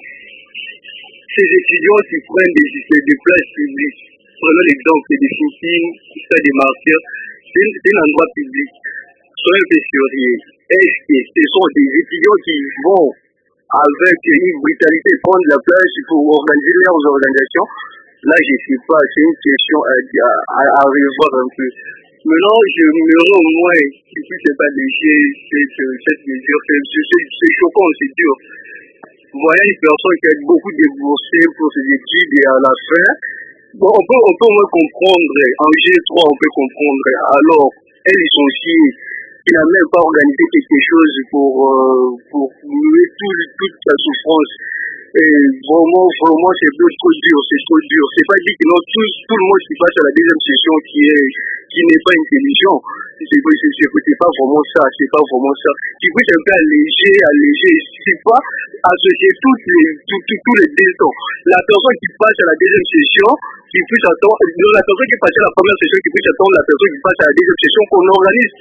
Speaker 6: Ces étudiants qui prennent des, des places publiques, prenons l'exemple des Philippines, des martyrs, c'est un endroit public. Soyez un peu sérieux. Est-ce que ce sont des étudiants qui vont avec une brutalité prendre la place pour organiser leurs organisations? Là, je ne sais pas, c'est une question à, à, à revoir un peu. Maintenant, je me rends au moins qu'il ne puisse pas léger cette, cette mesure. C'est choquant, c'est dur. Vous voyez une personne qui a beaucoup déboursé pour ses études et à la fin, bon, on peut, on peut au moins comprendre, en G trois on peut comprendre, alors elle est licenciée, qui n'a même pas organisé quelque chose pour, euh, pour muer tout, toute sa souffrance. Et vraiment, vraiment, c'est trop dur, c'est trop dur. C'est pas dit que non, tout, tout le monde qui passe à la deuxième session qui est, qui n'est pas intelligent. C'est, c'est, c'est pas vraiment ça, c'est pas vraiment ça. Tu peux un peu alléger, alléger, c'est pas associer toutes les, tout, tout, tous les deux temps. La personne qui passe à la deuxième session, qui puisse attendre, la personne qui passe à la première session, qui puisse attendre la personne qui passe à la deuxième session, qu'on organise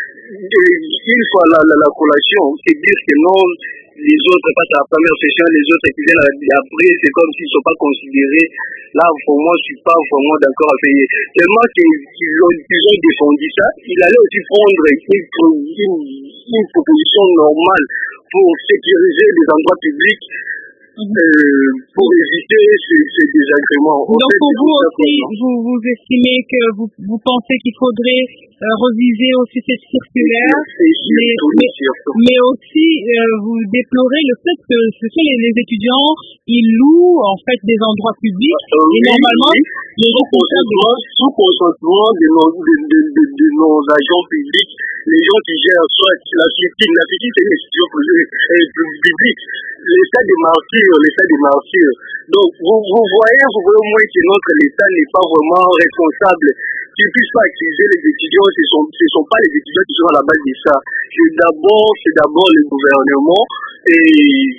Speaker 6: une fois la, la, la collation, c'est dire que non, les autres passent à la première session, les autres qui viennent après, c'est comme s'ils ne sont pas considérés. Là, pour moi, je ne suis pas vraiment d'accord à payer. Tellement qu'ils, qu'ils, ont, qu'ils ont défendu ça, il allait aussi prendre une, une, une proposition normale pour sécuriser les endroits publics. Euh, pour éviter ces, ces désagréments.
Speaker 3: Donc fait, pour vous aussi, vous, vous estimez que vous, vous pensez qu'il faudrait euh, reviser aussi cette circulaire, mais, mais, mais aussi euh, vous déplorez le fait que ce sont les, les étudiants, ils louent en fait des endroits publics euh, et oui, normalement oui. les
Speaker 6: consentement, sous consentement de nos, de, de, de, de nos agents publics, les gens qui gèrent soit la Philippine, la Philippine c'est une institution publique, l'état des martyrs, l'état des martyrs. Donc vous, vous voyez, vous voyez au moins que notre l'État n'est pas vraiment responsable. Qu'ils ne puissent pas accuser les étudiants, ce ne sont, ce sont pas les étudiants qui sont à la base de ça. C'est d'abord, c'est d'abord le gouvernement et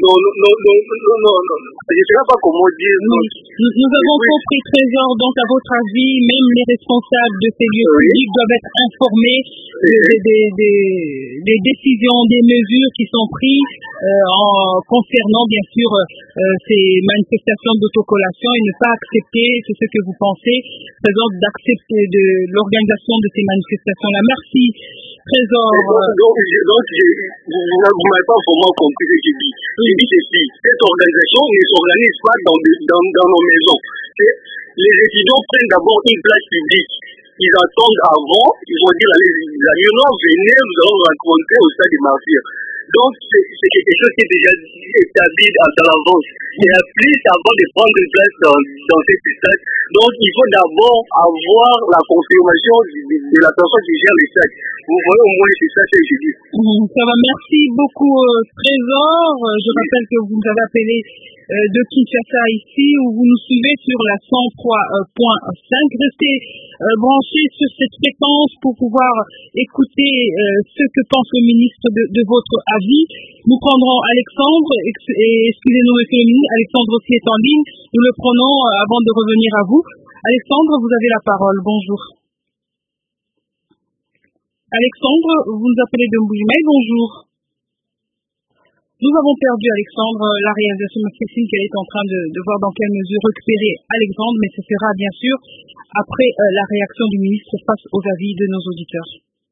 Speaker 8: non, non, non, non, non, non, non. Je ne sais pas comment dire.
Speaker 3: Oui. Nous, nous avons oui. compris, Trésor, donc à votre avis, même les responsables de ces lieux oui. publics doivent être informés oui. des, des, des, des décisions, des mesures qui sont prises euh, en concernant bien sûr euh, ces manifestations d'autocollation et ne pas accepter, c'est ce que vous pensez, Trésor, d'accepter de l'organisation de ces manifestations-là. Merci, Trésor.
Speaker 8: Donc, donc, donc je, vous ne m'avez pas vraiment compris ce que je dis. Oui. Je dis ceci, cette organisation ne s'organise pas dans, de, dans, dans nos maisons. C'est, les étudiants prennent d'abord une place publique. Ils attendent avant, ils vont dire à les amis, non, venez, nous allons rencontrer au stade des martyrs. Donc, c'est, c'est quelque chose qui est déjà établi à, à l'avance. Il y a plus avant de prendre une place dans, dans cette stade. Donc, il faut d'abord avoir la confirmation de, de, de la personne qui gère les stades. Vous voyez, au moins, c'est ça que je dis.
Speaker 3: Mmh, ça va, merci beaucoup, euh, Trésor. Je oui. rappelle que vous nous avez appelé euh, de Kinshasa ici, où vous nous suivez sur la cent trois virgule cinq. Restez euh, branchés sur cette fréquence pour pouvoir écouter euh, ce que pense le ministre de, de votre avis. Nous prendrons Alexandre, et excusez-nous, monsieur le ministre, Alexandre aussi est en ligne. Nous le prenons euh, avant de revenir à vous. Alexandre, vous avez la parole. Bonjour. Alexandre, vous nous appelez de Mboujimay, bonjour. Nous avons perdu Alexandre, la réalisation de Christine qu'elle est en train de, de voir dans quelle mesure récupérer Alexandre, mais ce sera bien sûr après euh, la réaction du ministre face aux avis de nos auditeurs.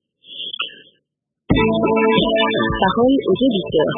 Speaker 9: Parole aux auditeurs.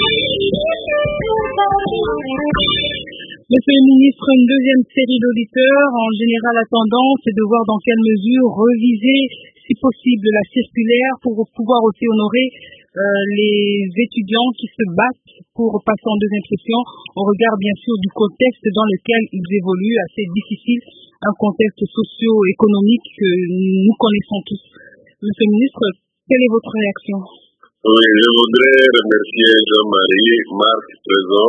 Speaker 3: Monsieur le ministre, une deuxième série d'auditeurs, en général la tendance est de voir dans quelle mesure reviser, si possible, la circulaire pour pouvoir aussi honorer euh, les étudiants qui se battent pour passer en deuxième session, au regard bien sûr du contexte dans lequel ils évoluent, assez difficile, un contexte socio-économique que nous connaissons tous. Monsieur le ministre, quelle est votre réaction?
Speaker 7: Oui, je voudrais remercier Jean-Marie, Marc, Trésor,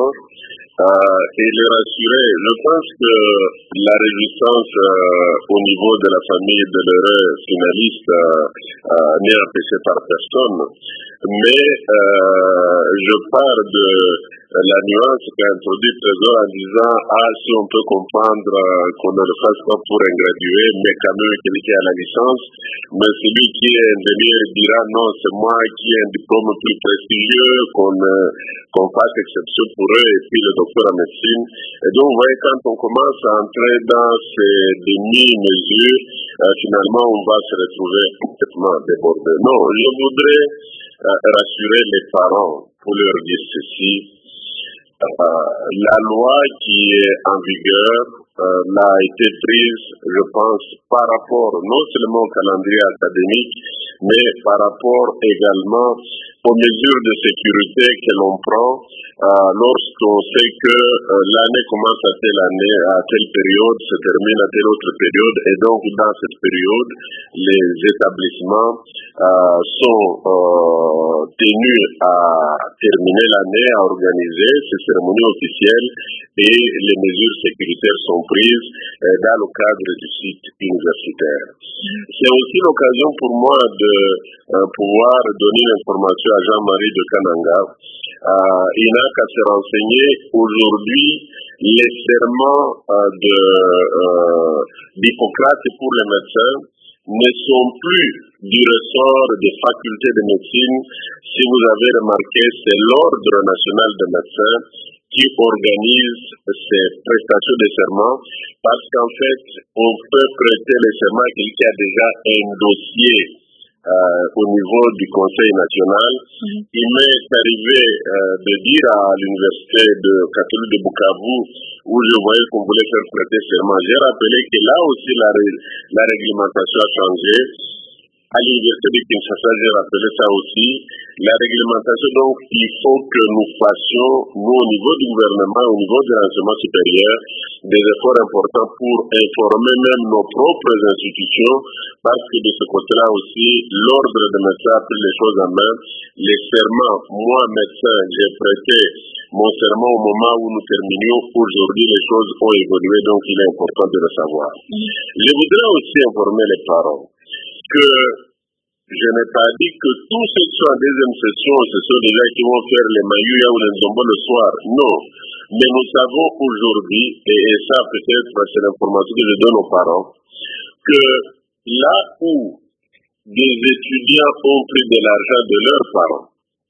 Speaker 7: euh, et le rassurer. Je pense que la résistance euh, au niveau de la famille de l'heureux finaliste euh, euh, n'est empêchée par personne. Mais euh, je pars de la nuance qu'a introduit Trésor en disant « Ah, si on peut comprendre euh, qu'on ne le fasse pas pour un gradué, mais quand même quelqu'un qui a la licence, mais celui qui est ingénieur dira « Non, c'est moi qui ai un diplôme plus prestigieux, qu'on euh, qu'on fasse exception pour eux, et puis le docteur en médecine. » Et donc, vous voyez, quand on commence à entrer dans ces demi-mesures, euh, finalement, on va se retrouver complètement débordé. Non, je voudrais euh, rassurer les parents pour leur dire ceci. Euh, la loi qui est en vigueur euh, n'a été prise, je pense, par rapport non seulement au calendrier académique, mais par rapport également aux mesures de sécurité que l'on prend euh, lorsqu'on sait que euh, l'année commence à telle année, à telle période, se termine à telle autre période, et donc dans cette période, les établissements euh, sont euh, tenus à terminer l'année, à organiser ces cérémonies officielles, et les mesures sécuritaires sont prises euh, dans le cadre du site universitaire. C'est aussi l'occasion pour moi de euh, pouvoir donner l'information à Jean-Marie de Kananga. Euh, il n'a qu'à se renseigner aujourd'hui. Les serments euh, de, euh, d'Hippocrate pour les médecins ne sont plus du ressort des facultés de médecine. Si vous avez remarqué, c'est l'Ordre national des médecins qui organise ces prestations de serment, parce qu'en fait, on peut prêter les serments à quelqu'un qui a déjà un dossier euh, au niveau du Conseil national. Mm-hmm. Il m'est arrivé euh, de dire à l'université de catholique de Bukavu, où je voyais qu'on voulait faire prêter serment, j'ai rappelé que là aussi la, ré- la réglementation a changé. À l'université de Kinshasa, j'ai rappelé ça aussi. La réglementation, donc, il faut que nous fassions, nous, au niveau du gouvernement, au niveau de l'enseignement supérieur, des efforts importants pour informer même nos propres institutions, parce que de ce côté-là aussi, l'ordre des médecins a pris les choses en main. Les serments, moi, médecin, j'ai prêté mon serment au moment où nous terminions. Aujourd'hui, les choses ont évolué, donc il est important de le savoir. Je voudrais aussi informer les parents que je n'ai pas dit que tous ceux qui sont en deuxième session, ce sont des gens qui vont faire les Mayuya ou les Nzombo le soir. Non. Mais nous savons aujourd'hui, et, et ça peut-être c'est l'information que je donne aux parents, que là où des étudiants ont pris de l'argent de leurs parents,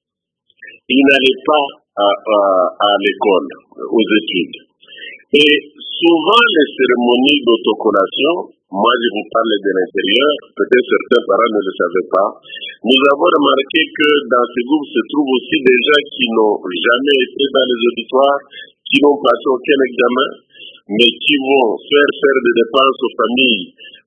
Speaker 7: ils n'allaient pas à, à, à l'école, aux études. Et souvent les cérémonies d'autocollation, moi je vous parle de l'intérieur, peut-être certains parents ne le savaient pas, nous avons remarqué que dans ces groupes se trouvent aussi des gens qui n'ont jamais été dans les auditoires, qui n'ont passé aucun examen, mais qui vont faire faire des dépenses aux familles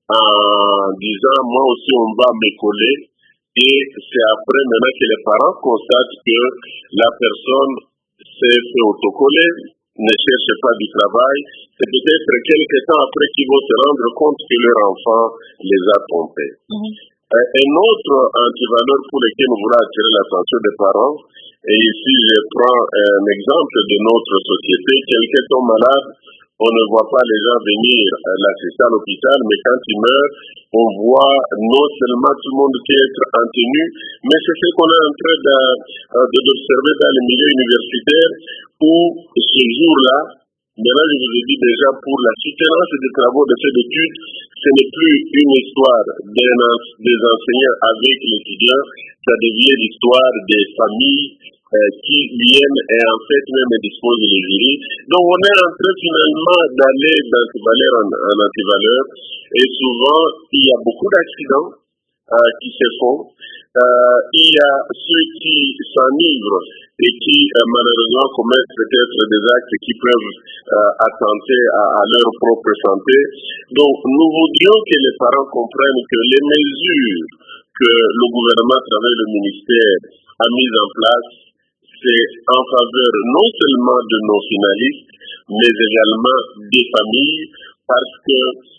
Speaker 7: en disant moi aussi on va m'écoler, et c'est après maintenant que les parents constatent que la personne s'est fait autocoller, ne cherche pas du travail, c'est peut-être quelques temps après qu'ils vont se rendre compte que leur enfant les a trompés. Mm-hmm. Un autre antivaleur pour lequel nous voulons attirer l'attention des parents, et ici je prends un exemple de notre société, quelqu'un tombe malade, on ne voit pas les gens venir l'assister à l'hôpital, mais quand il meurt, on voit non seulement tout le monde qui est en tenue, mais c'est ce qu'on est en train d'observer dans les milieux universitaires, où ce jour-là, maintenant je vous ai dit déjà, pour la soutenance des travaux de ces études, ce n'est plus une histoire des, des enseignants avec l'étudiant, ça devient l'histoire des familles euh, qui viennent et en fait même disposent des jurys. Donc on est en train finalement d'aller d'antivaleur en, en antivaleur, et souvent il y a beaucoup d'accidents euh, qui se font. Euh, il y a ceux qui s'enivrent et qui euh, malheureusement commettent peut-être des actes qui peuvent euh, attenter à, à leur propre santé. Donc nous voudrions que les parents comprennent que les mesures que le gouvernement à travers le ministère a mises en place, c'est en faveur non seulement de nos finalistes, mais également des familles, parce que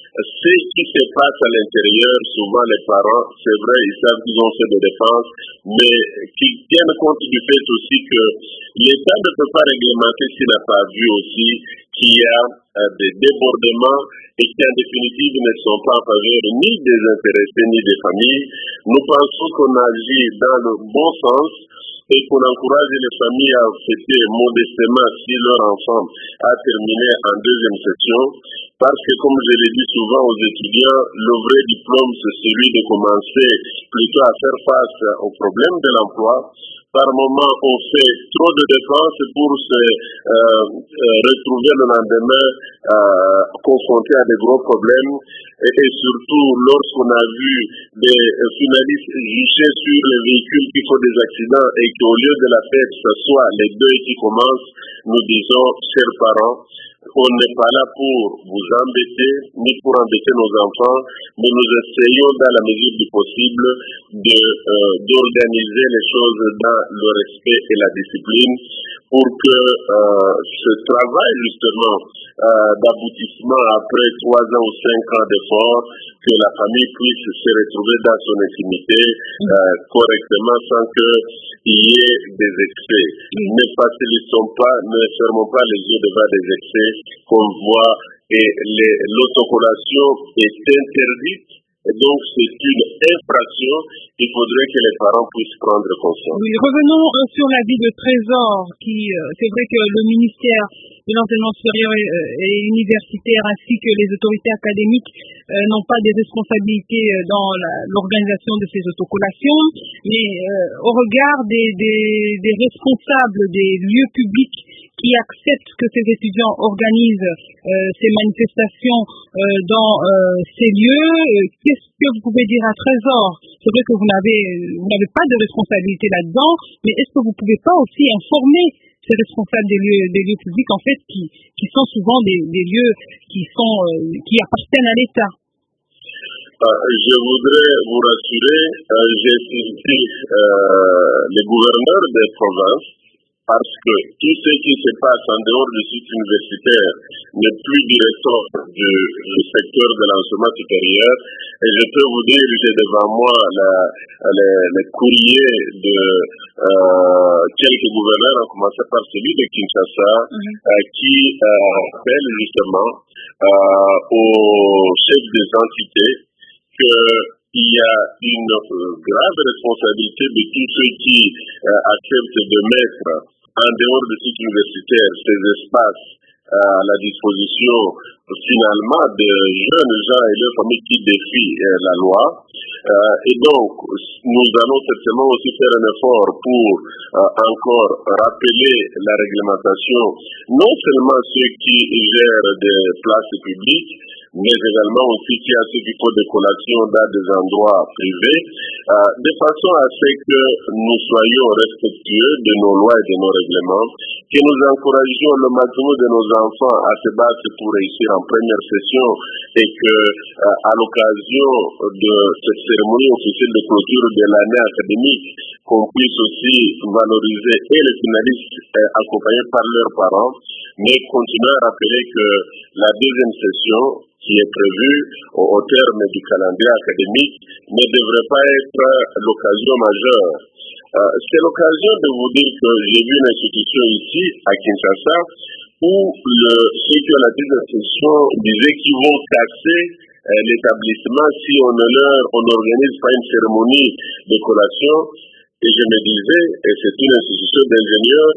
Speaker 7: ce qui se passe à l'intérieur, souvent les parents, c'est vrai, ils savent qu'ils ont fait des dépenses, mais qu'ils tiennent compte du fait aussi que l'État ne peut pas réglementer s'il n'a pas vu aussi qu'il y a euh, des débordements et qui en définitive ne sont pas en faveur ni des intéressés ni des familles. Nous pensons qu'on agit dans le bon sens et qu'on encourage les familles à fêter modestement si leur enfant a terminé en deuxième section, parce que comme je l'ai dit souvent aux étudiants, le vrai diplôme c'est celui de commencer plutôt à faire face aux problèmes de l'emploi. Par moment, on fait trop de dépenses pour se euh, euh, retrouver le lendemain euh, confronté à des gros problèmes. Et, et surtout, lorsqu'on a vu des euh, finalistes juger sur les véhicules qui font des accidents et qu'au lieu de la fête, ce soit les deuils qui commencent, nous disons, chers parents, on n'est pas là pour vous embêter, ni pour embêter nos enfants, mais nous essayons dans la mesure du possible de, euh, d'organiser les choses dans le respect et la discipline pour que euh, ce travail justement euh, d'aboutissement après trois ans ou cinq ans d'efforts, que la famille puisse se retrouver dans son intimité euh, correctement sans qu'il y ait des excès. Ne facilitons pas, ne fermons pas les yeux devant des excès qu'on voit, et les, l'autocollation est interdite. Et donc, c'est une infraction. Il faudrait que les parents puissent prendre conscience.
Speaker 3: Oui, revenons sur l'avis de Trésor, qui, euh, c'est vrai que le ministère de l'enseignement supérieur et, euh, et universitaire ainsi que les autorités académiques euh, n'ont pas des responsabilités dans la, l'organisation de ces autocollations, mais euh, au regard des, des, des responsables des lieux publics qui acceptent que ces étudiants organisent euh, ces manifestations euh, dans euh, ces lieux, euh, qu'est-ce que vous pouvez dire à Trésor? C'est vrai que vous n'avez, vous n'avez pas de responsabilité là-dedans, mais est-ce que vous ne pouvez pas aussi informer ces responsables des lieux, des lieux publics, en fait, qui, qui sont souvent des, des lieux qui sont, euh, qui appartiennent à l'État?
Speaker 7: Euh, je voudrais vous rassurer, euh, j'ai saisi euh, les gouverneurs des provinces, parce que tout ce qui se passe en dehors du site universitaire n'est plus directeur du, du secteur de l'enseignement supérieur. Et je peux vous dire, j'ai devant moi la, les, les courriers de euh, quelques gouverneurs, en commençant par celui de Kinshasa, mm-hmm. euh, qui euh, appelle justement euh, aux chefs des entités que il y a une euh, grave responsabilité de tous ceux qui euh, acceptent de mettre en dehors de cycle universitaire ces espaces à la disposition finalement de jeunes gens et leurs familles qui défient euh, la loi. Euh, et donc, nous allons certainement aussi faire un effort pour euh, encore rappeler la réglementation, non seulement ceux qui gèrent des places publiques, mais également aussi qui a ceux qui font des collations dans des endroits privés, euh, de façon à ce que nous soyons respectueux de nos lois et de nos règlements, que nous encouragions le maximum de nos enfants à se battre pour réussir en première session et que, euh, à l'occasion de cette cérémonie officielle de clôture de l'année académique, qu'on puisse aussi valoriser et les finalistes euh, accompagnés par leurs parents, mais continuer à rappeler que la deuxième session, qui est prévue au, au terme du calendrier académique, ne devrait pas être l'occasion majeure. Euh, c'est l'occasion de vous dire que j'ai vu une institution ici, à Kinshasa, où le, ceux qui ont la deuxième session disaient qu'ils vont casser euh, l'établissement si on ne leur, on n'organise pas une cérémonie de collation. Et je me disais, et c'est une institution d'ingénieurs,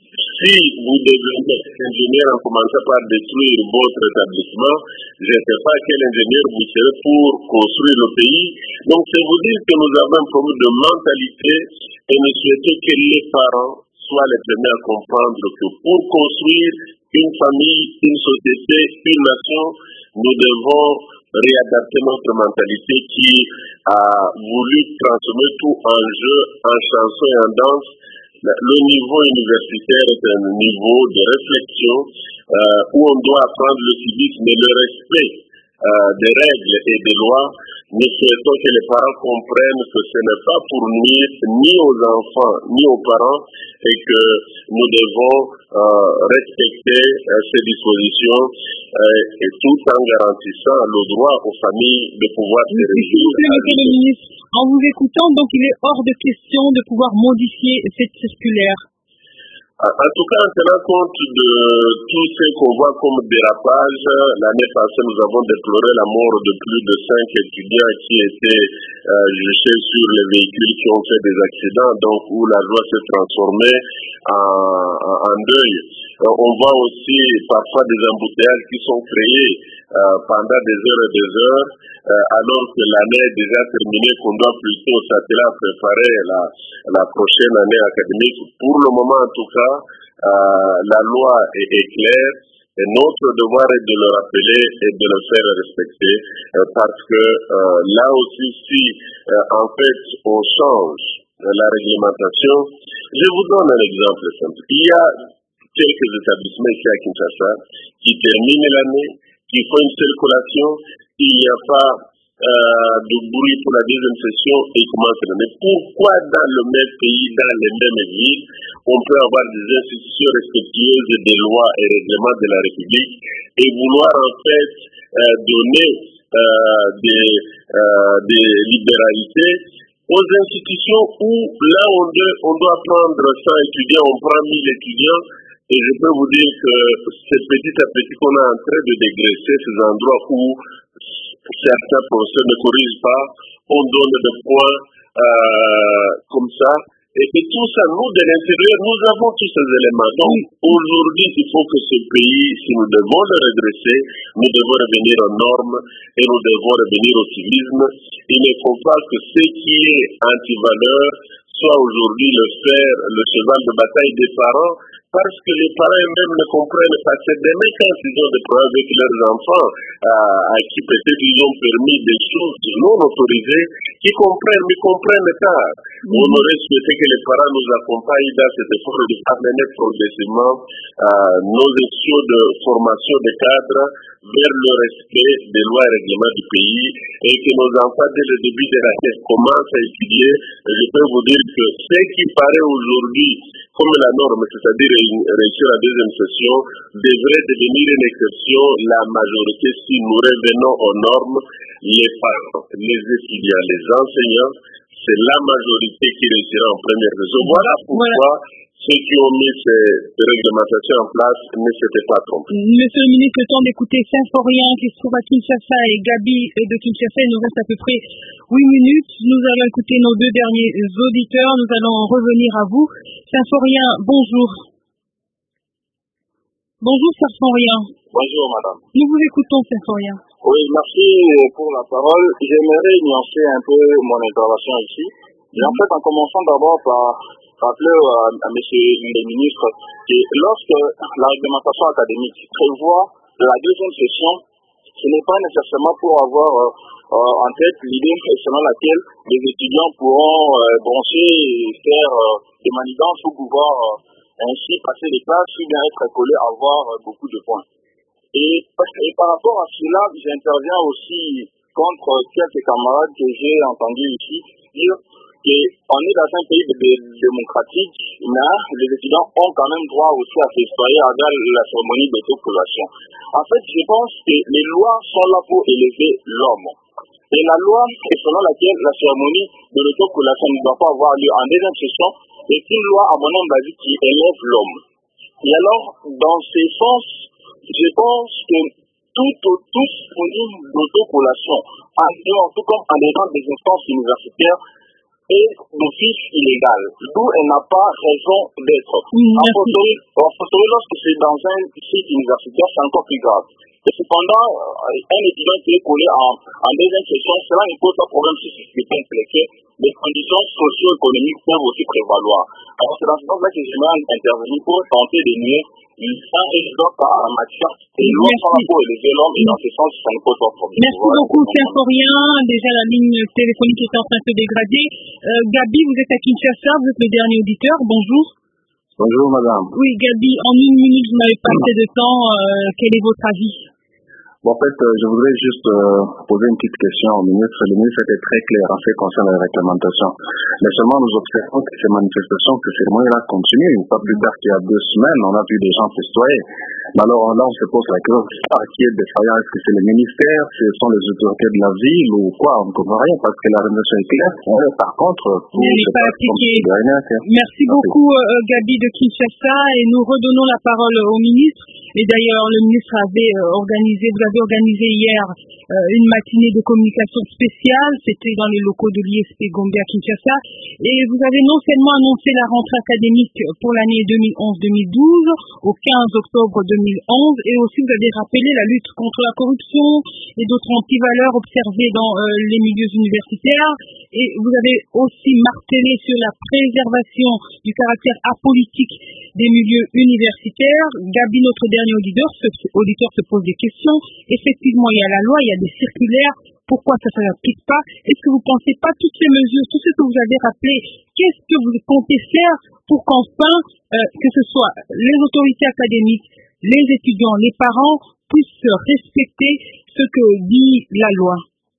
Speaker 7: si vous devenez ingénieur en commençant par détruire votre établissement, je ne sais pas quel ingénieur vous serez pour construire le pays. Donc, c'est vous dire que nous avons un problème de mentalité et nous souhaitons que les parents soient les premiers à comprendre que pour construire une famille, une société, une nation, nous devons réadapter notre mentalité qui a voulu transformer tout en jeu, en chanson et en danse. Le niveau universitaire est un niveau de réflexion euh, où on doit apprendre le civisme et le respect euh, des règles et des lois. Nous souhaitons que les parents comprennent que ce n'est pas pour nuire ni aux enfants ni aux parents et que nous devons euh, respecter euh, ces dispositions euh, et tout en garantissant le droit aux familles de pouvoir se réunir.
Speaker 3: En vous écoutant, donc il est hors de question de pouvoir modifier cette circulaire.
Speaker 7: En tout cas, en tenant compte de tout ce qu'on voit comme dérapage, l'année passée, nous avons déploré la mort de plus de cinq étudiants qui étaient euh, juchés sur les véhicules qui ont fait des accidents, donc où la loi s'est transformée en, en, en deuil. Euh, on voit aussi parfois des embouteillages qui sont créés euh, pendant des heures et des heures, euh, alors que l'année est déjà terminée, qu'on doit plutôt s'atteler à préparer la, la prochaine année académique. Pour le moment, en tout cas, euh, la loi est, est claire. Et notre devoir est de le rappeler et de le faire respecter, euh, parce que euh, là aussi, si euh, en fait on change euh, la réglementation, je vous donne un exemple simple. Il y a quelques établissements ici à Kinshasa qui terminent l'année, qui font une seule collation, il n'y a pas euh, de bruit pour la deuxième session et commence l'année. Pourquoi dans le même pays, dans les mêmes villes, on peut avoir des institutions respectueuses des lois et règlements de la République et vouloir en fait euh, donner euh, des, euh, des libéralités aux institutions où là on doit, on doit prendre cent étudiants, on prend mille étudiants. Et je peux vous dire que c'est petit à petit qu'on est en train de dégraisser ces endroits où certains professeurs ne corrigent pas, on donne des points euh, comme ça. Et que tout ça, nous, de l'intérieur, nous avons tous ces éléments. Donc, aujourd'hui, il faut que ce pays, si nous devons le redresser, nous devons revenir aux normes et nous devons revenir au civisme. Il ne faut pas que ce qui est anti-valeur soit aujourd'hui le fer, le cheval de bataille des parents, parce que les parents eux-mêmes ne comprennent pas. C'est demain quand ils ont des problèmes avec leurs enfants, euh, à qui peut-être ils ont permis des choses non autorisées, qui comprennent, mais comprennent tard. Mm-hmm. On aurait souhaité que les parents nous accompagnent dans cet effort de amener progressivement euh, nos actions de formation des cadres vers le respect des lois et règlements du pays, et que nos enfants, dès le début de l'année, commencent à étudier. Et je peux vous dire que ce qui paraît aujourd'hui comme la norme, c'est-à-dire réussir la deuxième session, devrait devenir une exception. La majorité, si nous revenons aux normes, les parents, les étudiants, les enseignants, c'est la majorité qui réussira en première session. Voilà pourquoi voilà. ceux qui ont mis ces réglementations en place ne s'étaient pas trompés.
Speaker 3: Monsieur le ministre, le temps d'écouter Symphorien qui se trouve à Kinshasa et Gabi de Kinshasa, il nous reste à peu près huit minutes. Nous allons écouter nos deux derniers auditeurs. Nous allons revenir à vous. Symphorien, bonjour. Bonjour Symphorien.
Speaker 10: Bonjour madame.
Speaker 3: Nous vous écoutons Symphorien.
Speaker 10: Oui, merci pour la parole. J'aimerais nuancer un peu mon intervention ici. Et en fait, en commençant d'abord par rappeler à, à monsieur le ministre que lorsque la réglementation académique prévoit la deuxième session, ce n'est pas nécessairement pour avoir euh, euh, en tête l'idée selon laquelle les étudiants pourront euh, broncher et faire euh, des manigances pour pouvoir euh, ainsi passer les classes ou bien être collés à avoir euh, beaucoup de points. Et, et par rapport à cela, j'interviens aussi contre quelques camarades que j'ai entendus ici dire qu'on est dans un pays démocratique, mais les étudiants ont quand même droit aussi à s'exprimer à la cérémonie d'autocollation. En fait, je pense que les lois sont là pour élever l'homme. Et la loi selon laquelle la cérémonie de l'autocollation ne doit pas avoir lieu en deuxième session est une loi, à mon avis, basique qui élève l'homme. Et alors, dans ce sens, je pense que tout, tout, tout cérémonie d'autocollation, en dehors, tout comme en dedans des instances universitaires, est d'office illégal, d'où elle n'a pas raison d'être. En fortiori, lorsque c'est dans un site universitaire, c'est encore plus grave. Et cependant, un étudiant qui est collé en, en deuxième session, cela ne pose pas problème si c'est intellectuel. Les conditions socio-économiques peuvent aussi prévaloir. Alors c'est dans ce sens-là que j'aimerais intervenir pour tenter de nier un exemple à la matière. Les lois sont là pour élever l'homme et dans ce sens, ça ne pose pas problème.
Speaker 3: Merci voilà, beaucoup, Symphorien. Déjà, la ligne téléphonique est en train de se dégrader. Euh, Gabi, vous êtes à Kinshasa, vous êtes le dernier auditeur. Bonjour.
Speaker 11: Bonjour, madame.
Speaker 3: Oui, Gabi, en une minute, vous n'avez pas assez de temps. Euh, quel est votre avis?
Speaker 11: Bon, en fait, euh, je voudrais juste euh, poser une petite question au ministre. Le ministre était très clair en fait concernant la réglementation. Mais seulement nous observons que ces manifestations, que ces moyens-là continuent. Pas plus tard qu'il y a deux semaines, on a vu des gens festoyer. Mais alors là, on se pose la question, qui est défaillant? Est-ce que c'est le ministère? Ce sont les autorités de la ville ou quoi? On ne comprend rien parce que la réglementation est claire. Ouais, par contre, tout
Speaker 3: n'est pas appliqué. Merci beaucoup, euh, Gabi de Kinshasa. Et nous redonnons la parole au ministre. Et d'ailleurs, le ministre avait euh, organisé, vous avez organisé hier euh, une matinée de communication spéciale. C'était dans les locaux de l'I S P Gombe à Kinshasa. Et vous avez non seulement annoncé la rentrée académique pour l'année deux mille onze deux mille douze au quinze octobre deux mille onze, et aussi vous avez rappelé la lutte contre la corruption et d'autres antivaleurs observées dans euh, les milieux universitaires. Et vous avez aussi martelé sur la préservation du caractère apolitique des milieux universitaires. Gabi, notre dernier auditeur, ce auditeur se pose des questions. Effectivement, il y a la loi, il y a des circulaires. Pourquoi ça ne s'applique pas? Est-ce que vous ne pensez pas toutes ces mesures, tout ce que vous avez rappelé, qu'est-ce que vous comptez faire pour qu'enfin, euh, que ce soit les autorités académiques, les étudiants, les parents, puissent respecter ce que dit la loi?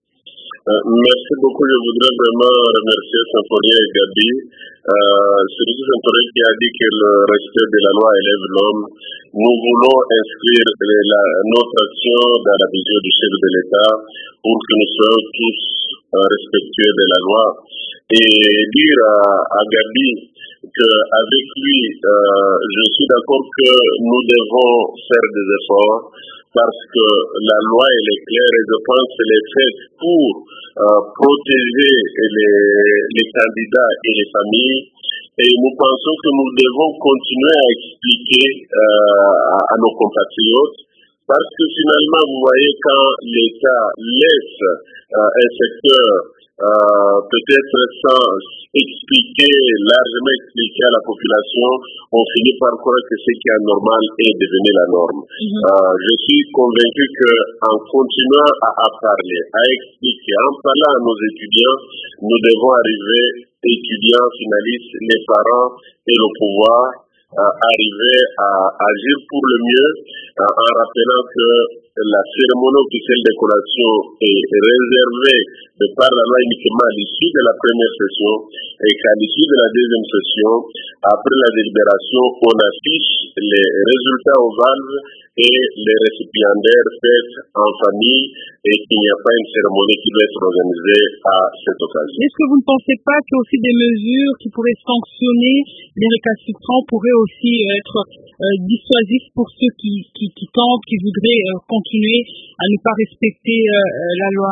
Speaker 7: Euh, merci beaucoup. Je voudrais vraiment remercier Symphorien et Gabi. Euh, celui de Symphorien qui a dit que le respect de la loi élève l'homme. Nous voulons inscrire la, notre action dans la vision du chef de l'État pour que nous soyons tous euh, respectueux de la loi. Et dire à, à Gabi qu'avec lui, euh, je suis d'accord que nous devons faire des efforts parce que la loi elle est claire et je pense qu'elle est faite pour euh, protéger les, les candidats et les familles. Et nous pensons que nous devons continuer à expliquer euh, à, à nos compatriotes parce que finalement, vous voyez, quand l'État laisse euh, un secteur euh, peut-être sans expliquer, largement expliquer à la population, on finit par croire que ce qui est anormal est devenu la norme. Mm-hmm. Euh, je suis convaincu qu'en continuant à, à parler, à expliquer, en parlant à nos étudiants, nous devons arriver, étudiants, finalistes, les parents et le pouvoir, euh, arriver à agir pour le mieux, euh, en rappelant que la cérémonie officielle de collation est réservée de par la loi uniquement à l'issue de la première session et qu'à l'issue de la deuxième session, après la délibération, on affiche les résultats aux valves et les récipiendaires faits en famille et qu'il n'y a pas une cérémonie qui doit être organisée à cette occasion.
Speaker 3: Est-ce que vous ne pensez pas qu'il y a aussi des mesures qui pourraient sanctionner les récalcitrants, pourraient aussi être euh, dissuasifs pour ceux qui, qui, qui tentent, qui voudraient euh, continuer à ne pas respecter euh, la loi?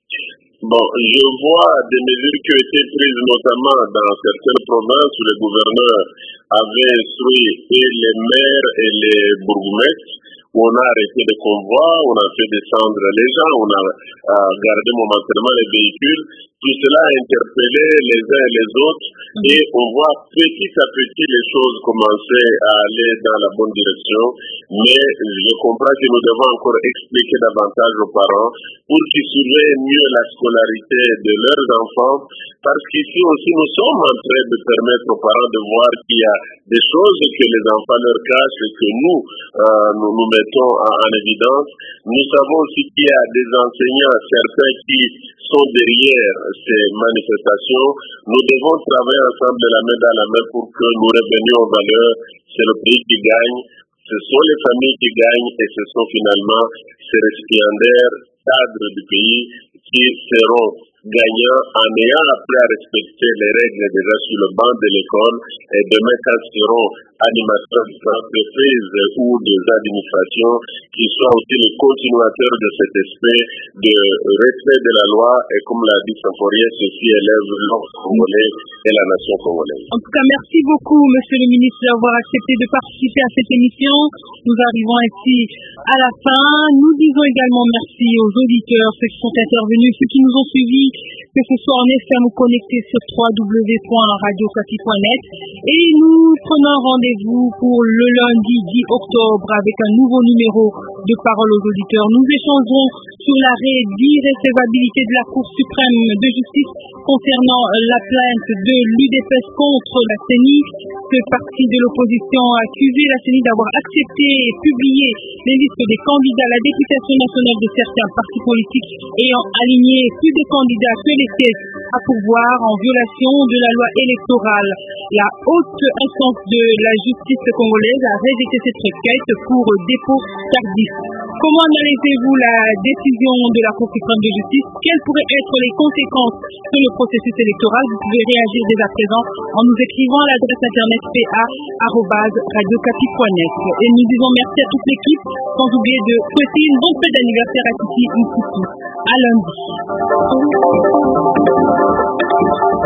Speaker 7: Bon, je vois des mesures qui ont été prises notamment dans certaines provinces où les gouverneurs avaient instruit et les maires et les bourgmestres, où on a arrêté les convois, on a fait descendre les gens, on a euh, gardé momentanément les véhicules. Tout cela a interpellé les uns et les autres et on voit petit à petit les choses commencer à aller dans la bonne direction. Mais je comprends que nous devons encore expliquer davantage aux parents pour qu'ils surveillent mieux la scolarité de leurs enfants, parce qu'ici aussi nous sommes en train de permettre aux parents de voir qu'il y a des choses que les enfants leur cachent et que nous, euh, nous nous mettons en, en évidence. Nous savons aussi qu'il y a des enseignants, certains qui sont derrière ces manifestations. Nous devons travailler ensemble de la main dans la main pour que nous revenions aux valeurs. C'est le pays qui gagne, ce sont les familles qui gagnent et ce sont finalement ces récipiendaires, cadres du pays qui seront gagnants en ayant appris à respecter les règles déjà sur le banc de l'école, et demain quand ils seront animateurs d'entreprise ou des administrations, qui soient aussi les continuateurs de cet aspect de respect de la loi, et comme l'a dit Symphorien, ceci élève l'ordre congolais et la nation congolaise.
Speaker 3: En tout cas, merci beaucoup, Monsieur le ministre, d'avoir accepté de participer à cette émission. Nous arrivons ainsi à la fin. Nous disons également merci aux auditeurs, ceux qui sont intervenus, ceux qui nous ont suivis, que ce soit en F M ou connectés sur w w w point radio okapi point net. Et nous prenons rendez-vous pour le lundi dix octobre avec un nouveau numéro de Parole aux auditeurs. Nous échangerons sur l'arrêt d'irrécevabilité de la Cour suprême de justice concernant la plainte de l'U D P S contre la C E N I. Ce parti de l'opposition a accusé la C E N I d'avoir accepté et publié les listes des candidats à la députation nationale de certains partis politiques ayant aligné plus de candidats que les sièges à pourvoir en violation de la loi électorale. La haute instance de la justice congolaise a rejeté cette requête pour dépôt tardif. Comment analysez-vous la décision de la Cour suprême de justice? Quelles pourraient être les conséquences sur le processus électoral? Vous pouvez réagir dès à présent en nous écrivant à l'adresse internet p a arobase radio okapi point net. Et nous disons merci à toute l'équipe, sans oublier de souhaiter une bonne fête d'anniversaire à Titi Mputu. À lundi.